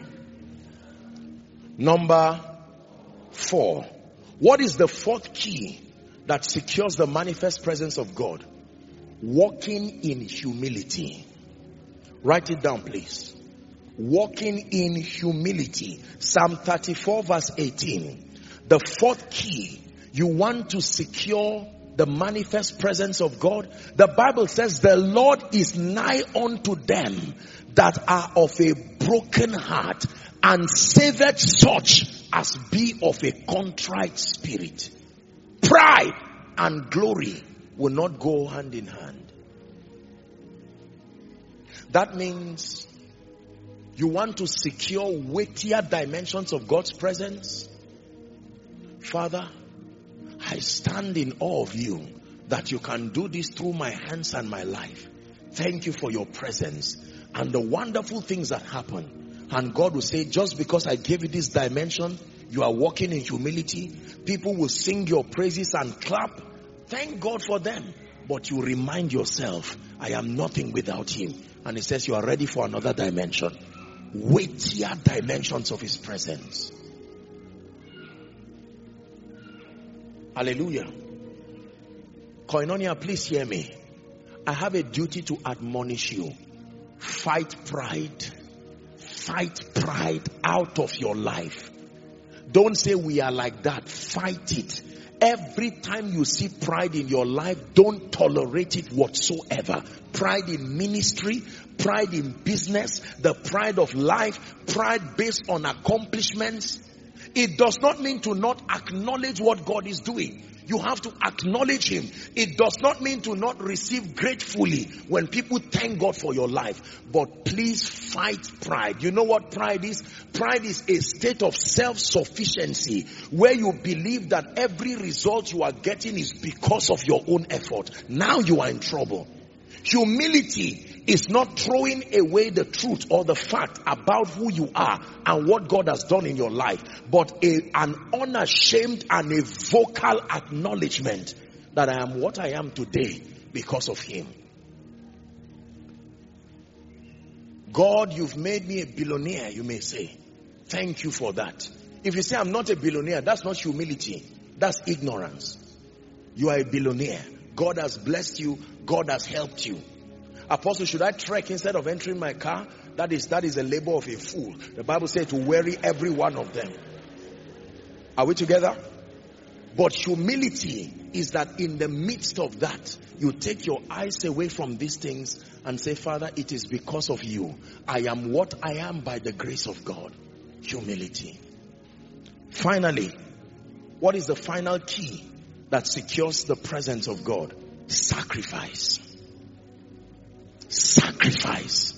Number four. What is the fourth key that secures the manifest presence of God? Walking in humility. Write it down, please. Walking in humility. Psalm thirty-four verse eighteen. The fourth key, you want to secure the manifest presence of God. The Bible says the Lord is nigh unto them that are of a broken heart, and saveth such as be of a contrite spirit. Pride and glory will not go hand in hand. That means you want to secure weightier dimensions of God's presence. Father, I stand in awe of you that you can do this through my hands and my life. Thank you for your presence and the wonderful things that happen. And God will say, just because I gave you this dimension, you are walking in humility. People will sing your praises and clap. Thank God for them. But you remind yourself, I am nothing without Him. And He says you are ready for another dimension. Weightier dimensions of His presence. Hallelujah. Koinonia, please hear me. I have a duty to admonish you. Fight pride. Fight pride out of your life. Don't say we are like that. Fight it. Every time you see pride in your life, don't tolerate it whatsoever. Pride in ministry, pride in business, the pride of life, pride based on accomplishments. It does not mean to not acknowledge what God is doing. You have to acknowledge Him. It does not mean to not receive gratefully when people thank God for your life. But please fight pride. You know what pride is? Pride is a state of self-sufficiency where you believe that every result you are getting is because of your own effort. Now you are in trouble. Humility is not throwing away the truth or the fact about who you are and what God has done in your life, but a, an unashamed and a vocal acknowledgement that I am what I am today because of Him. God, you've made me a billionaire, you may say. Thank you for that. If you say I'm not a billionaire, that's not humility. That's ignorance. You are a billionaire. God has blessed you. God has helped you. Apostle, should I trek instead of entering my car? That is, that is a labor of a fool. The Bible says to weary every one of them. Are we together? But humility is that in the midst of that, you take your eyes away from these things and say, Father, it is because of you. I am what I am by the grace of God. Humility. Finally, what is the final key that secures the presence of God? Sacrifice. Sacrifice.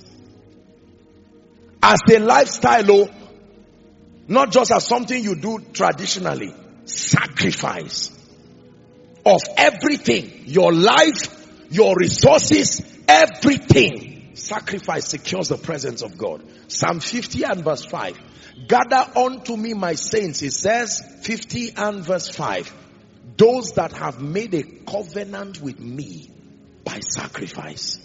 As a lifestyle, oh, not just as something you do traditionally. Sacrifice of everything. Your life, your resources, everything. Sacrifice secures the presence of God. Psalm fifty and verse five. Gather unto me my saints, it says, fifty and verse five. Those that have made a covenant with me by sacrifice.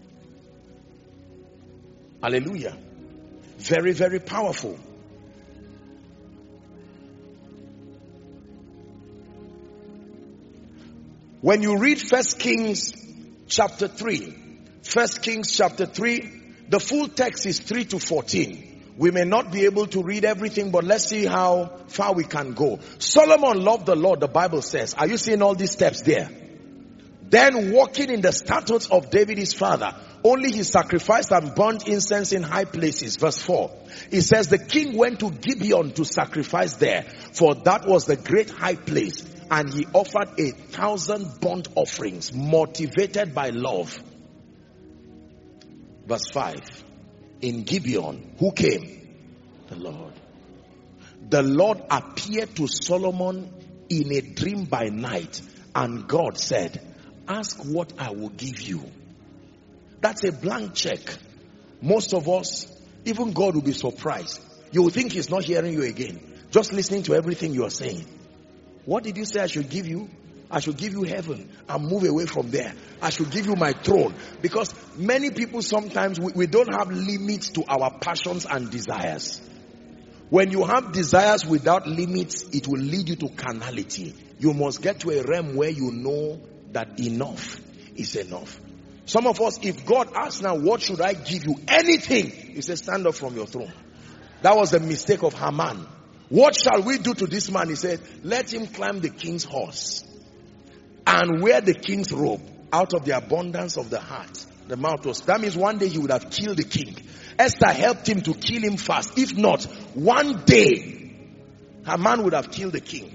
Hallelujah. Very, very powerful. When you read First Kings chapter three, First Kings chapter three, the full text is three to fourteen. We may not be able to read everything, but let's see how far we can go. Solomon loved the Lord, the Bible says. Are you seeing all these steps there? Then walking in the statutes of David his father, only he sacrificed and burnt incense in high places. Verse four. It says the king went to Gibeon to sacrifice there, for that was the great high place. And he offered a thousand burnt offerings, motivated by love. Verse five. In Gibeon, who came? The Lord. the Lord appeared to Solomon in a dream by night, and God said, ask what I will give you. That's a blank check. Most of us, even God will be surprised. You will think he's not hearing you again, just listening to everything you are saying. What did you say I should give you? I should give you heaven and move away from there. I should give you my throne. Because many people sometimes, we, we don't have limits to our passions and desires. When you have desires without limits, it will lead you to carnality. You must get to a realm where you know that enough is enough. Some of us, if God asks now, what should I give you? Anything. He says, stand up from your throne. That was the mistake of Haman. What shall we do to this man? He said, let him climb the king's horse and wear the king's robe. Out of the abundance of the heart, the mouth was. That means one day he would have killed the king. Esther helped him to kill him fast. If not, one day Haman would have killed the king.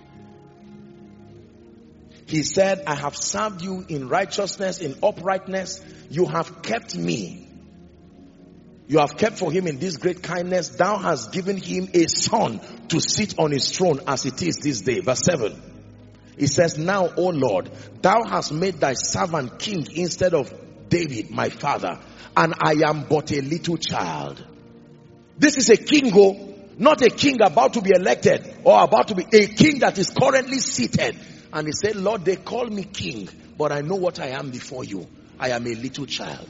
He said, I have served you in righteousness, in uprightness. You have kept me. You have kept for him in this great kindness. Thou hast given him a son to sit on his throne as it is this day. Verse seven. He says, now, O Lord, thou hast made thy servant king instead of David, my father, and I am but a little child. This is a king, oh, not a king about to be elected or about to be a king that is currently seated. And he said, Lord, they call me king, but I know what I am before you. I am a little child.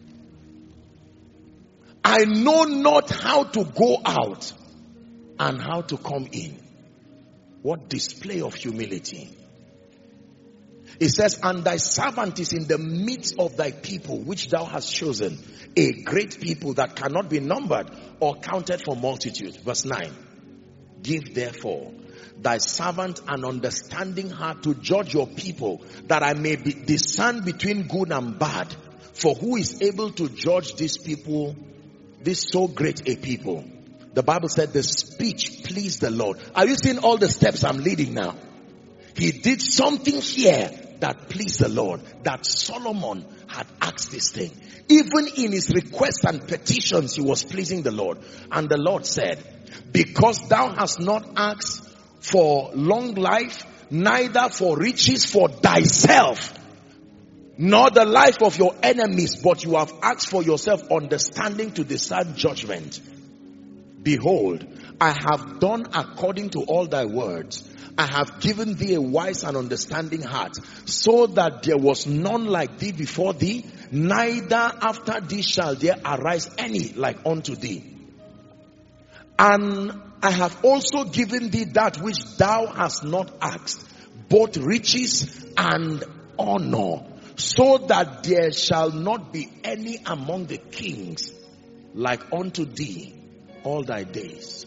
I know not how to go out and how to come in. What display of humility. It says, and thy servant is in the midst of thy people, which thou hast chosen, a great people that cannot be numbered or counted for multitude. Verse nine. Give therefore thy servant an understanding heart to judge your people, that I may be discern between good and bad. For who is able to judge these people, this so great a people? The Bible said the speech pleased the Lord. Are you seeing all the steps I'm leading now? He did something here that pleased the Lord, that Solomon had asked this thing. Even in his requests and petitions, he was pleasing the Lord. And the Lord said, because thou hast not asked for long life, neither for riches for thyself, nor the life of your enemies, but you have asked for yourself understanding to discern judgment. Behold, I have done according to all thy words. I have given thee a wise and understanding heart, so that there was none like thee before thee, neither after thee shall there arise any like unto thee. And I have also given thee that which thou hast not asked, both riches and honor, so that there shall not be any among the kings like unto thee all thy days.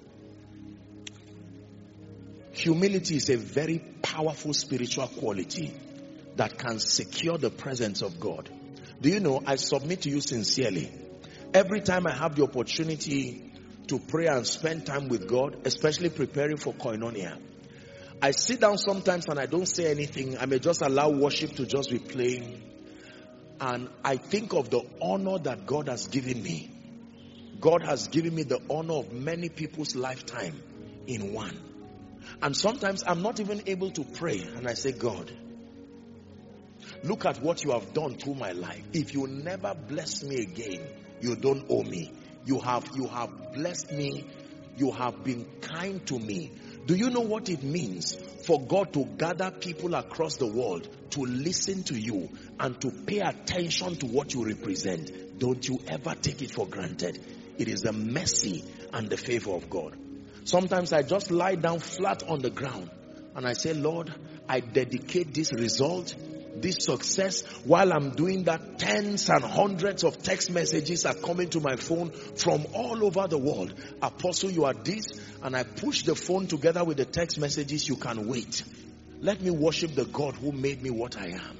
Humility is a very powerful spiritual quality that can secure the presence of God. Do you know, I submit to you sincerely, every time I have the opportunity to pray and spend time with God, especially preparing for Koinonia, I sit down sometimes and I don't say anything. I may just allow worship to just be playing. And I think of the honor that God has given me. God has given me the honor of many people's lifetime in one. And sometimes I'm not even able to pray. And I say, God, look at what you have done through my life. If you never bless me again, you don't owe me. You have, you have blessed me. You have been kind to me. Do you know what it means for God to gather people across the world to listen to you and to pay attention to what you represent? Don't you ever take it for granted. It is the mercy and the favor of God. Sometimes I just lie down flat on the ground and I say, Lord, I dedicate this result, this success. While I'm doing that, tens and hundreds of text messages are coming to my phone from all over the world. Apostle, you are this. And I push the phone together with the text messages. You can wait. Let me worship the God who made me what I am.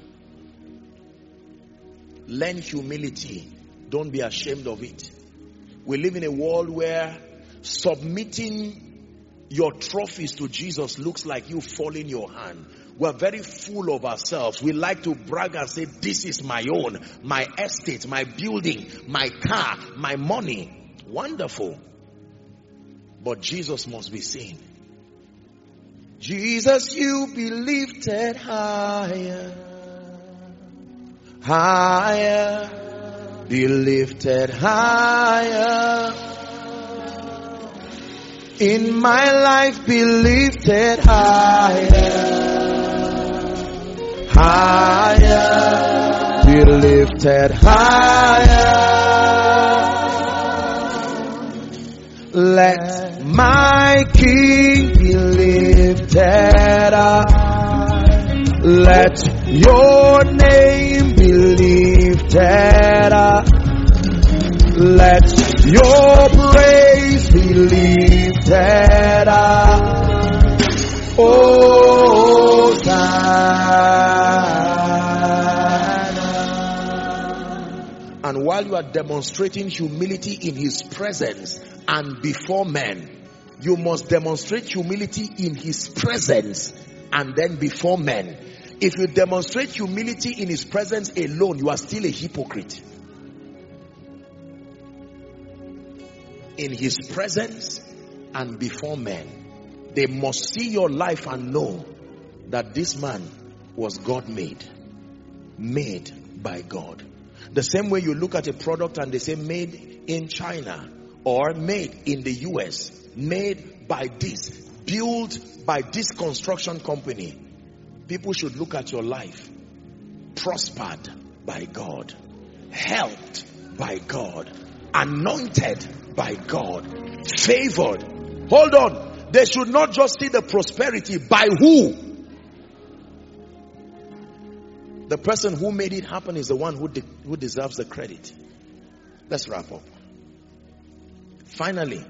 Learn humility. Don't be ashamed of it. We live in a world where submitting your trophies to Jesus looks like you falling your hand. We're very full of ourselves. We like to brag and say, this is my own, my estate, my building, my car, my money. Wonderful. but Jesus must be seen. Jesus, you be lifted higher, higher, be lifted higher. In my life, be lifted higher, higher, be lifted higher. Let my King be lifted up. Let your name be lifted up. Let your praise be lifted up. Oh, Hosanna. And while you are demonstrating humility in his presence and before men, you must demonstrate humility in his presence and then before men. If you demonstrate humility in his presence alone, you are still a hypocrite. In his presence and before men, they must see your life and know that this man was God made, made by God. The same way you look at a product and they say made in China or made in the U S, made by this, built by this construction company. People should look at your life, prospered by God, helped by God, anointed by God, favored. Hold on. They should not just see the prosperity. By who? The person who made it happen is the one who, de who deserves the credit. Let's wrap up. Finally,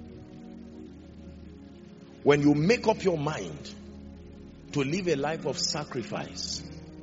when you make up your mind to live a life of sacrifice,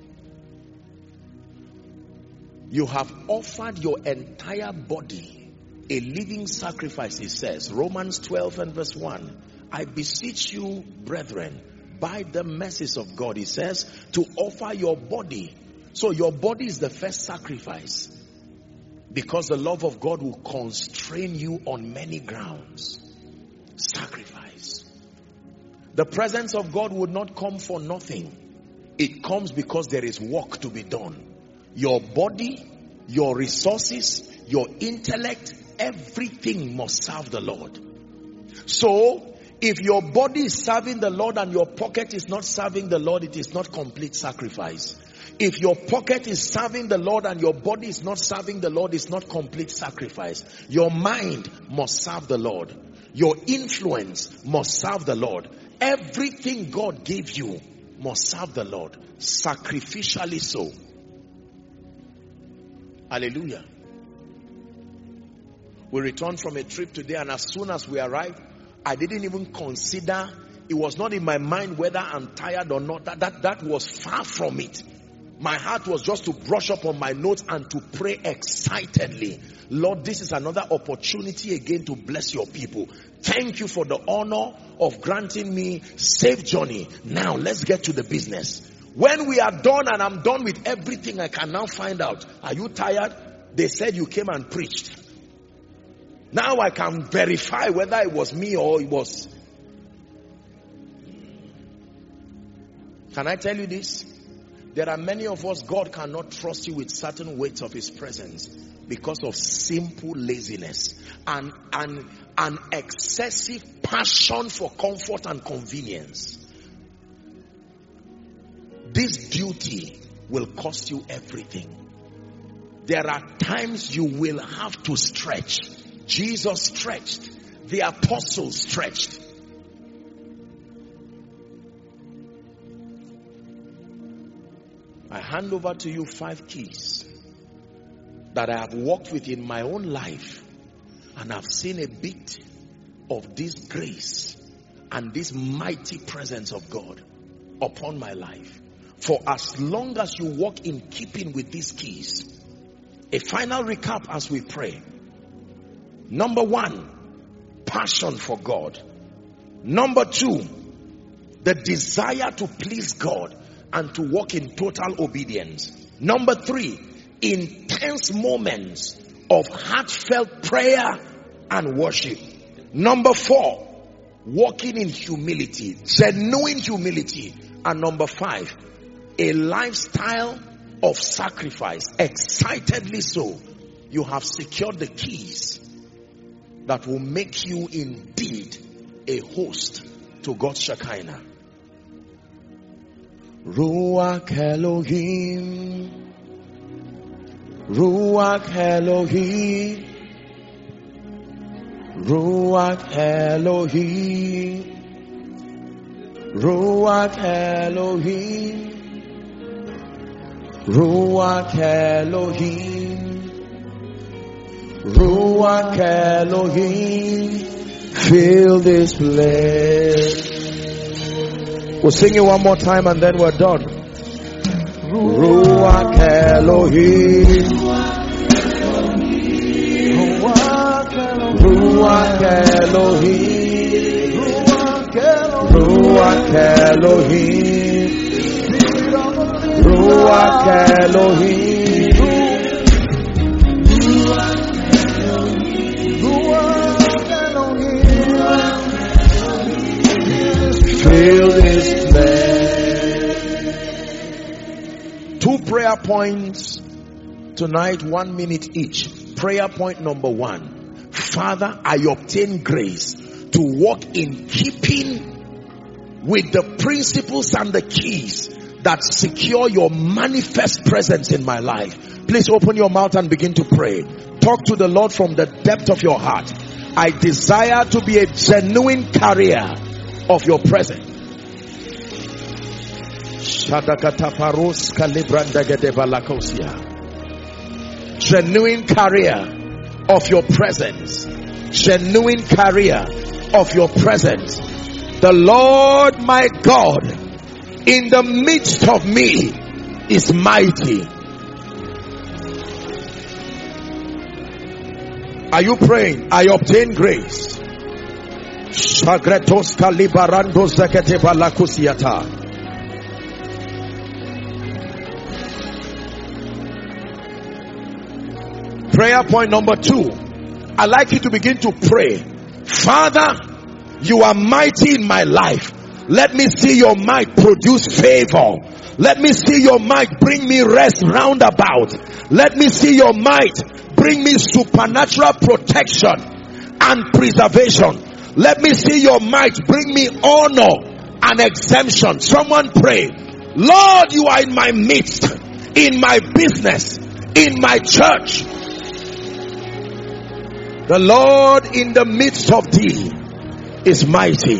you have offered your entire body a living sacrifice, it says. Romans twelve and verse one. I beseech you, brethren, by the mercies of God, it says, to offer your body. So your body is the first sacrifice, because the love of God will constrain you on many grounds. Sacrifice. The presence of God would not come for nothing. It comes because there is work to be done. Your body, your resources, your intellect, everything must serve the Lord. So, if your body is serving the Lord and your pocket is not serving the Lord, it is not complete sacrifice. If your pocket is serving the Lord and your body is not serving the Lord, it's not complete sacrifice. Your mind must serve the Lord. Your influence must serve the Lord. Everything God gave you must serve the Lord. Sacrificially so. Hallelujah. We returned from a trip today, and as soon as we arrived, I didn't even consider, it was not in my mind whether I'm tired or not. That, that, that was far from it. My heart was just to brush up on my notes and to pray excitedly. Lord, this is another opportunity again to bless your people. Thank you for the honor of granting me safe journey. Now let's get to the business. When we are done and I'm done with everything, I can now find out, are you tired? They said you came and preached. Now I can verify whether it was me or it was. Can I tell you this? There are many of us, God cannot trust you with certain weights of his presence because of simple laziness and an, an excessive passion for comfort and convenience. This duty will cost you everything. There are times you will have to stretch. Jesus stretched. The apostles stretched. I hand over to you five keys that I have walked with in my own life, and I've seen a bit of this grace and this mighty presence of God upon my life. For as long as you walk in keeping with these keys, a final recap as we pray. Number one, passion for God. Number two, the desire to please God and to walk in total obedience. Number three, intense moments of heartfelt prayer and worship. Number four, walking in humility, genuine humility. And number five, a lifestyle of sacrifice, excitedly so. You have secured the keys that will make you indeed a host to God's Shekinah. Ruach Elohim, Ruach Elohim, Ruach Elohim, Ruach Elohim, Ruach Elohim, Ruach Elohim, fill this place. We'll sing it one more time and then we're done. Ruach Elohim, Ruach Elohim, Ruach Elohim, Ruach Elohim, fill this place. Two prayer points tonight, one minute each. Prayer point number one. Father, I obtain grace to walk in keeping with the principles and the keys that secure your manifest presence in my life. Please open your mouth and begin to pray. Talk to the Lord from the depth of your heart. I desire to be a genuine carrier of your presence. Genuine carrier of your presence. Genuine carrier of your presence. The Lord my God in the midst of me is mighty. Are you praying? I obtain grace. Shagretos kalibarando zakete balakusiata. Prayer point number two. I'd like you to begin to pray. Father, you are mighty in my life. Let me see your might produce favor. Let me see your might bring me rest round about. Let me see your might bring me supernatural protection and preservation. Let me see your might bring me honor and exemption. Someone pray. Lord, you are in my midst, in my business, in my church. The Lord in the midst of thee is mighty.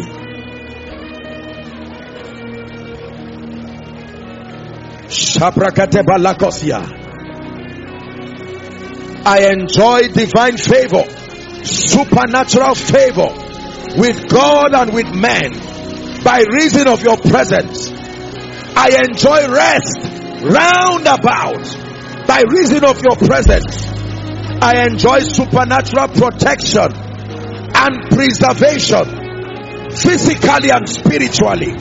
I enjoy divine favor, supernatural favor with God and with men by reason of your presence. I enjoy rest round about by reason of your presence. I enjoy supernatural protection and preservation physically and spiritually.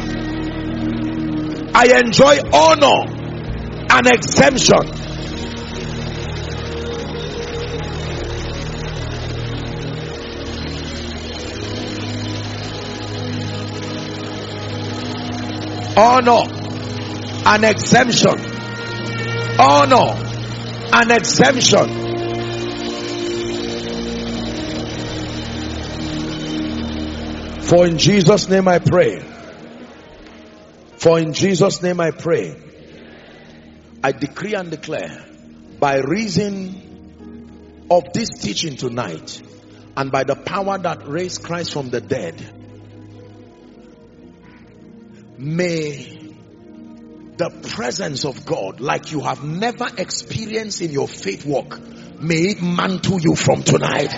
I enjoy honor and exemption. Honor and exemption. Honor and exemption. For in Jesus' name I pray. For in Jesus' name I pray. I decree and declare, by reason of this teaching tonight, and by the power that raised Christ from the dead, may the presence of God, like you have never experienced in your faith walk, may it mantle you from tonight.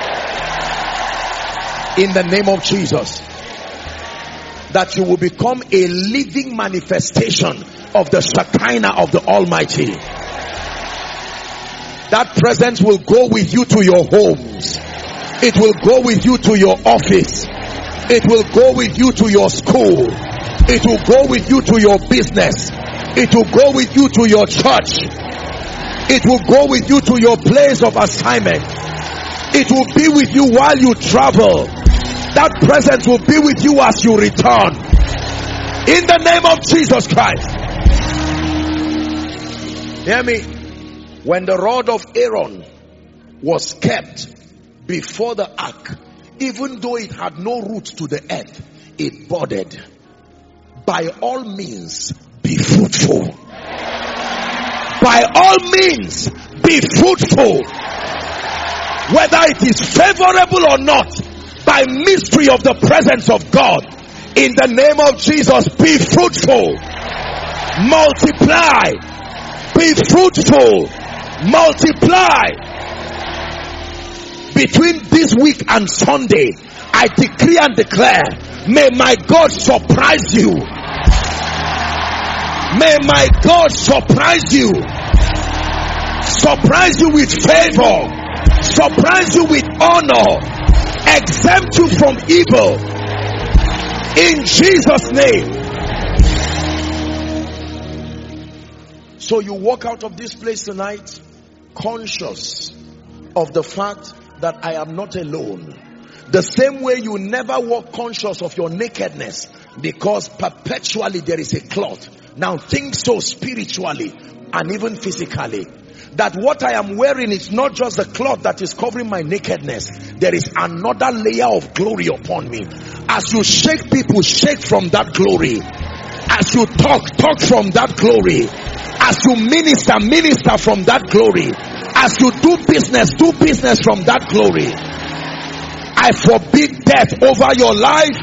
In the name of Jesus. That you will become a living manifestation of the Shekinah of the Almighty. That presence will go with you to your homes. It will go with you to your office. It will go with you to your school. It will go with you to your business. It will go with you to your church. It will go with you to your place of assignment. It will be with you while you travel. That presence will be with you as you return. In the name of Jesus Christ. Hear me. When the rod of Aaron was kept before the ark, even though it had no root to the earth, it budded. By all means, be fruitful. By all means, be fruitful. Whether it is favorable or not, by mystery of the presence of God, in the name of Jesus, be fruitful. Multiply. Be fruitful. Multiply. Between this week and Sunday, I decree and declare, may my God surprise you. May my God surprise you. Surprise you with favor. Surprise you with honor. Exempt you from evil. In Jesus' name. So you walk out of this place tonight conscious of the fact that I am not alone. The same way you never walk conscious of your nakedness, because perpetually there is a cloth. Now think so spiritually and even physically, that what I am wearing is not just the cloth that is covering my nakedness. There is another layer of glory upon me. As you shake people, shake from that glory. As you talk, talk from that glory. As you minister, minister from that glory. As you do business, do business from that glory. I forbid death over your life.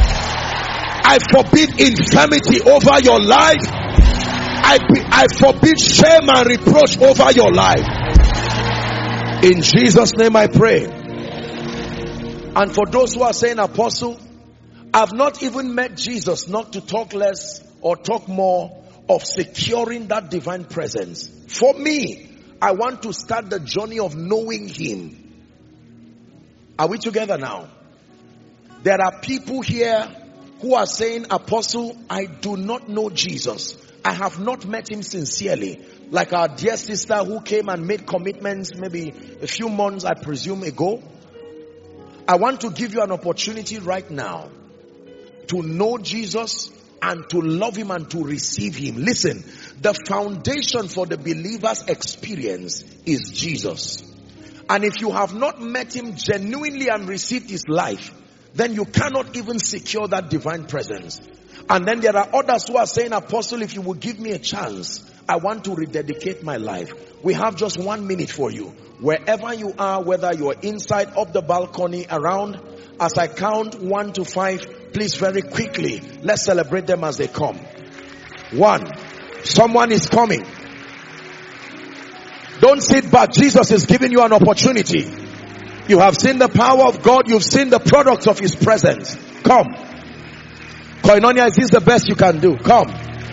I forbid infirmity over your life. I, I forbid shame and reproach over your life. In Jesus' name I pray. And for those who are saying, Apostle, I've not even met Jesus, not to talk less or talk more of securing that divine presence. For me, I want to start the journey of knowing Him. Are we together now? There are people here who are saying, Apostle, I do not know Jesus. I have not met Him sincerely. Like our dear sister who came and made commitments maybe a few months, I presume, ago. I want to give you an opportunity right now to know Jesus and to love Him and to receive Him. Listen, the foundation for the believer's experience is Jesus. And if you have not met Him genuinely and received His life, then you cannot even secure that divine presence. And then there are others who are saying, Apostle, if you will give me a chance, I want to rededicate my life. We have just one minute for you. Wherever you are, whether you are inside, up the balcony, around, as I count one to five, please very quickly, let's celebrate them as they come. One. Someone is coming. Don't sit back. Jesus is giving you an opportunity. You have seen the power of God. You've seen the products of His presence. Come. Koinonia, is this the best you can do? Come.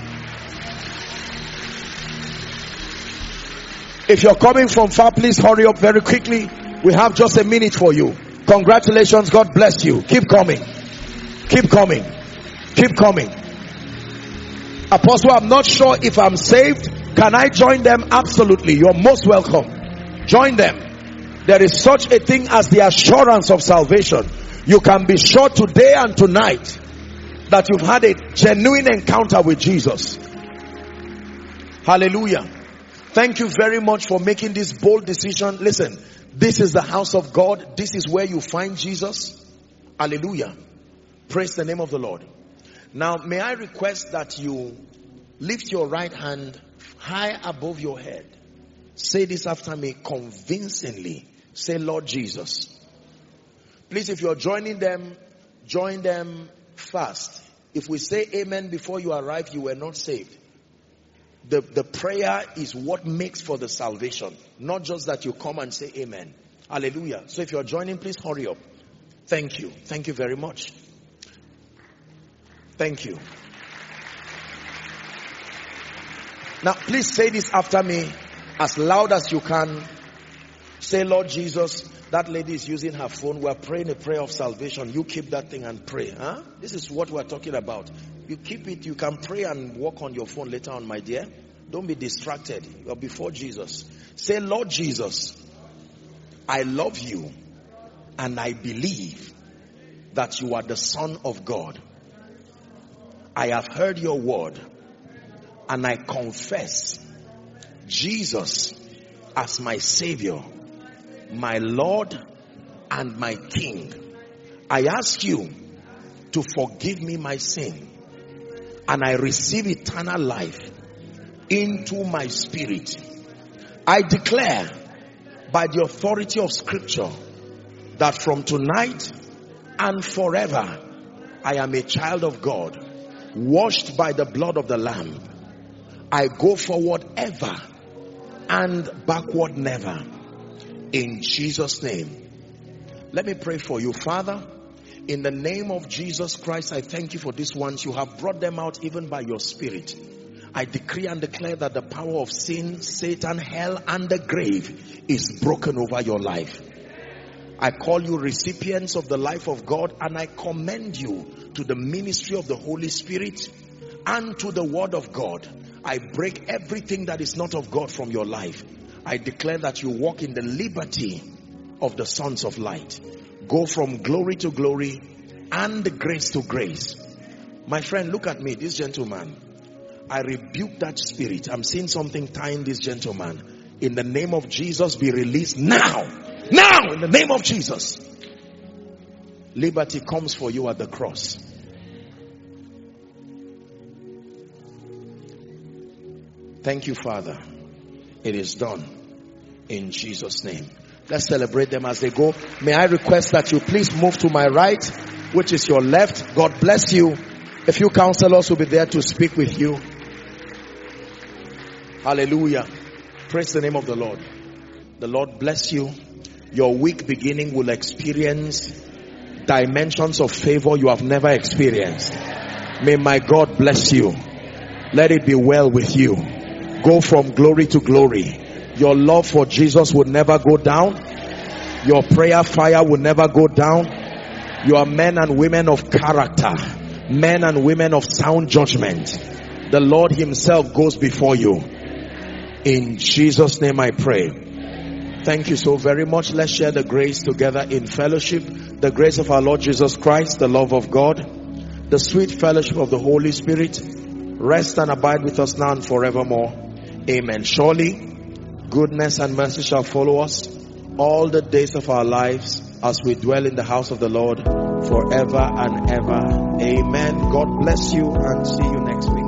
If you're coming from far, please hurry up very quickly. We have just a minute for you. Congratulations. God bless you. Keep coming. Keep coming. Keep coming. Apostle, I'm not sure if I'm saved. Can I join them? Absolutely. You're most welcome. Join them. There is such a thing as the assurance of salvation. You can be sure today and tonight that you've had a genuine encounter with Jesus. Hallelujah. Thank you very much for making this bold decision. Listen, this is the house of God. This is where you find Jesus. Hallelujah. Praise the name of the Lord. Now, may I request that you lift your right hand high above your head. Say this after me convincingly. Say, Lord Jesus. Please, if you're joining them, join them fast. If we say amen before you arrive, you were not saved. The, the prayer is what makes for the salvation. Not just that you come and say amen. Hallelujah. So if you're joining, please hurry up. Thank you. Thank you very much. Thank you. Now, please say this after me as loud as you can. Say, Lord Jesus, that lady is using her phone. We're praying a prayer of salvation. You keep that thing and pray. Huh? This is what we're talking about. You keep it. You can pray and walk on your phone later on, my dear. Don't be distracted. You're before Jesus. Say, Lord Jesus, I love you and I believe that you are the Son of God. I have heard your word, and I confess Jesus as my Savior, my Lord, and my King. I ask you to forgive me my sin, and I receive eternal life into my spirit. I declare by the authority of Scripture that from tonight and forever I am a child of God, washed by the blood of the Lamb. I go forward ever and backward never. In Jesus' name. Let me pray for you. Father, in the name of Jesus Christ, I thank you for these ones. You have brought them out even by your Spirit. I decree and declare that the power of sin, Satan, hell, and the grave is broken over your life. I call you recipients of the life of God, and I commend you to the ministry of the Holy Spirit and to the word of God. I break everything that is not of God from your life. I declare that you walk in the liberty of the sons of light. Go from glory to glory and grace to grace. My friend, look at me, this gentleman. I rebuke that spirit. I'm seeing something tying this gentleman. In the name of Jesus, be released now. Now, in the name of Jesus. Liberty comes for you at the cross. Thank you, Father. It is done. In Jesus' name. Let's celebrate them as they go. May I request that you please move to my right, which is your left. God bless you. A few counselors will be there to speak with you. Hallelujah. Praise the name of the Lord. The Lord bless you. Your week beginning will experience dimensions of favor you have never experienced. May my God bless you. Let it be well with you. Go from glory to glory. Your love for Jesus will never go down. Your prayer fire will never go down. You are men and women of character. Men and women of sound judgment. The Lord himself goes before you. In Jesus' name I pray. Thank you so very much. Let's share the grace together in fellowship. The grace of our Lord Jesus Christ, the love of God, the sweet fellowship of the Holy Spirit, rest and abide with us now and forevermore. Amen. Surely, goodness and mercy shall follow us all the days of our lives as we dwell in the house of the Lord forever and ever. Amen. God bless you and see you next week.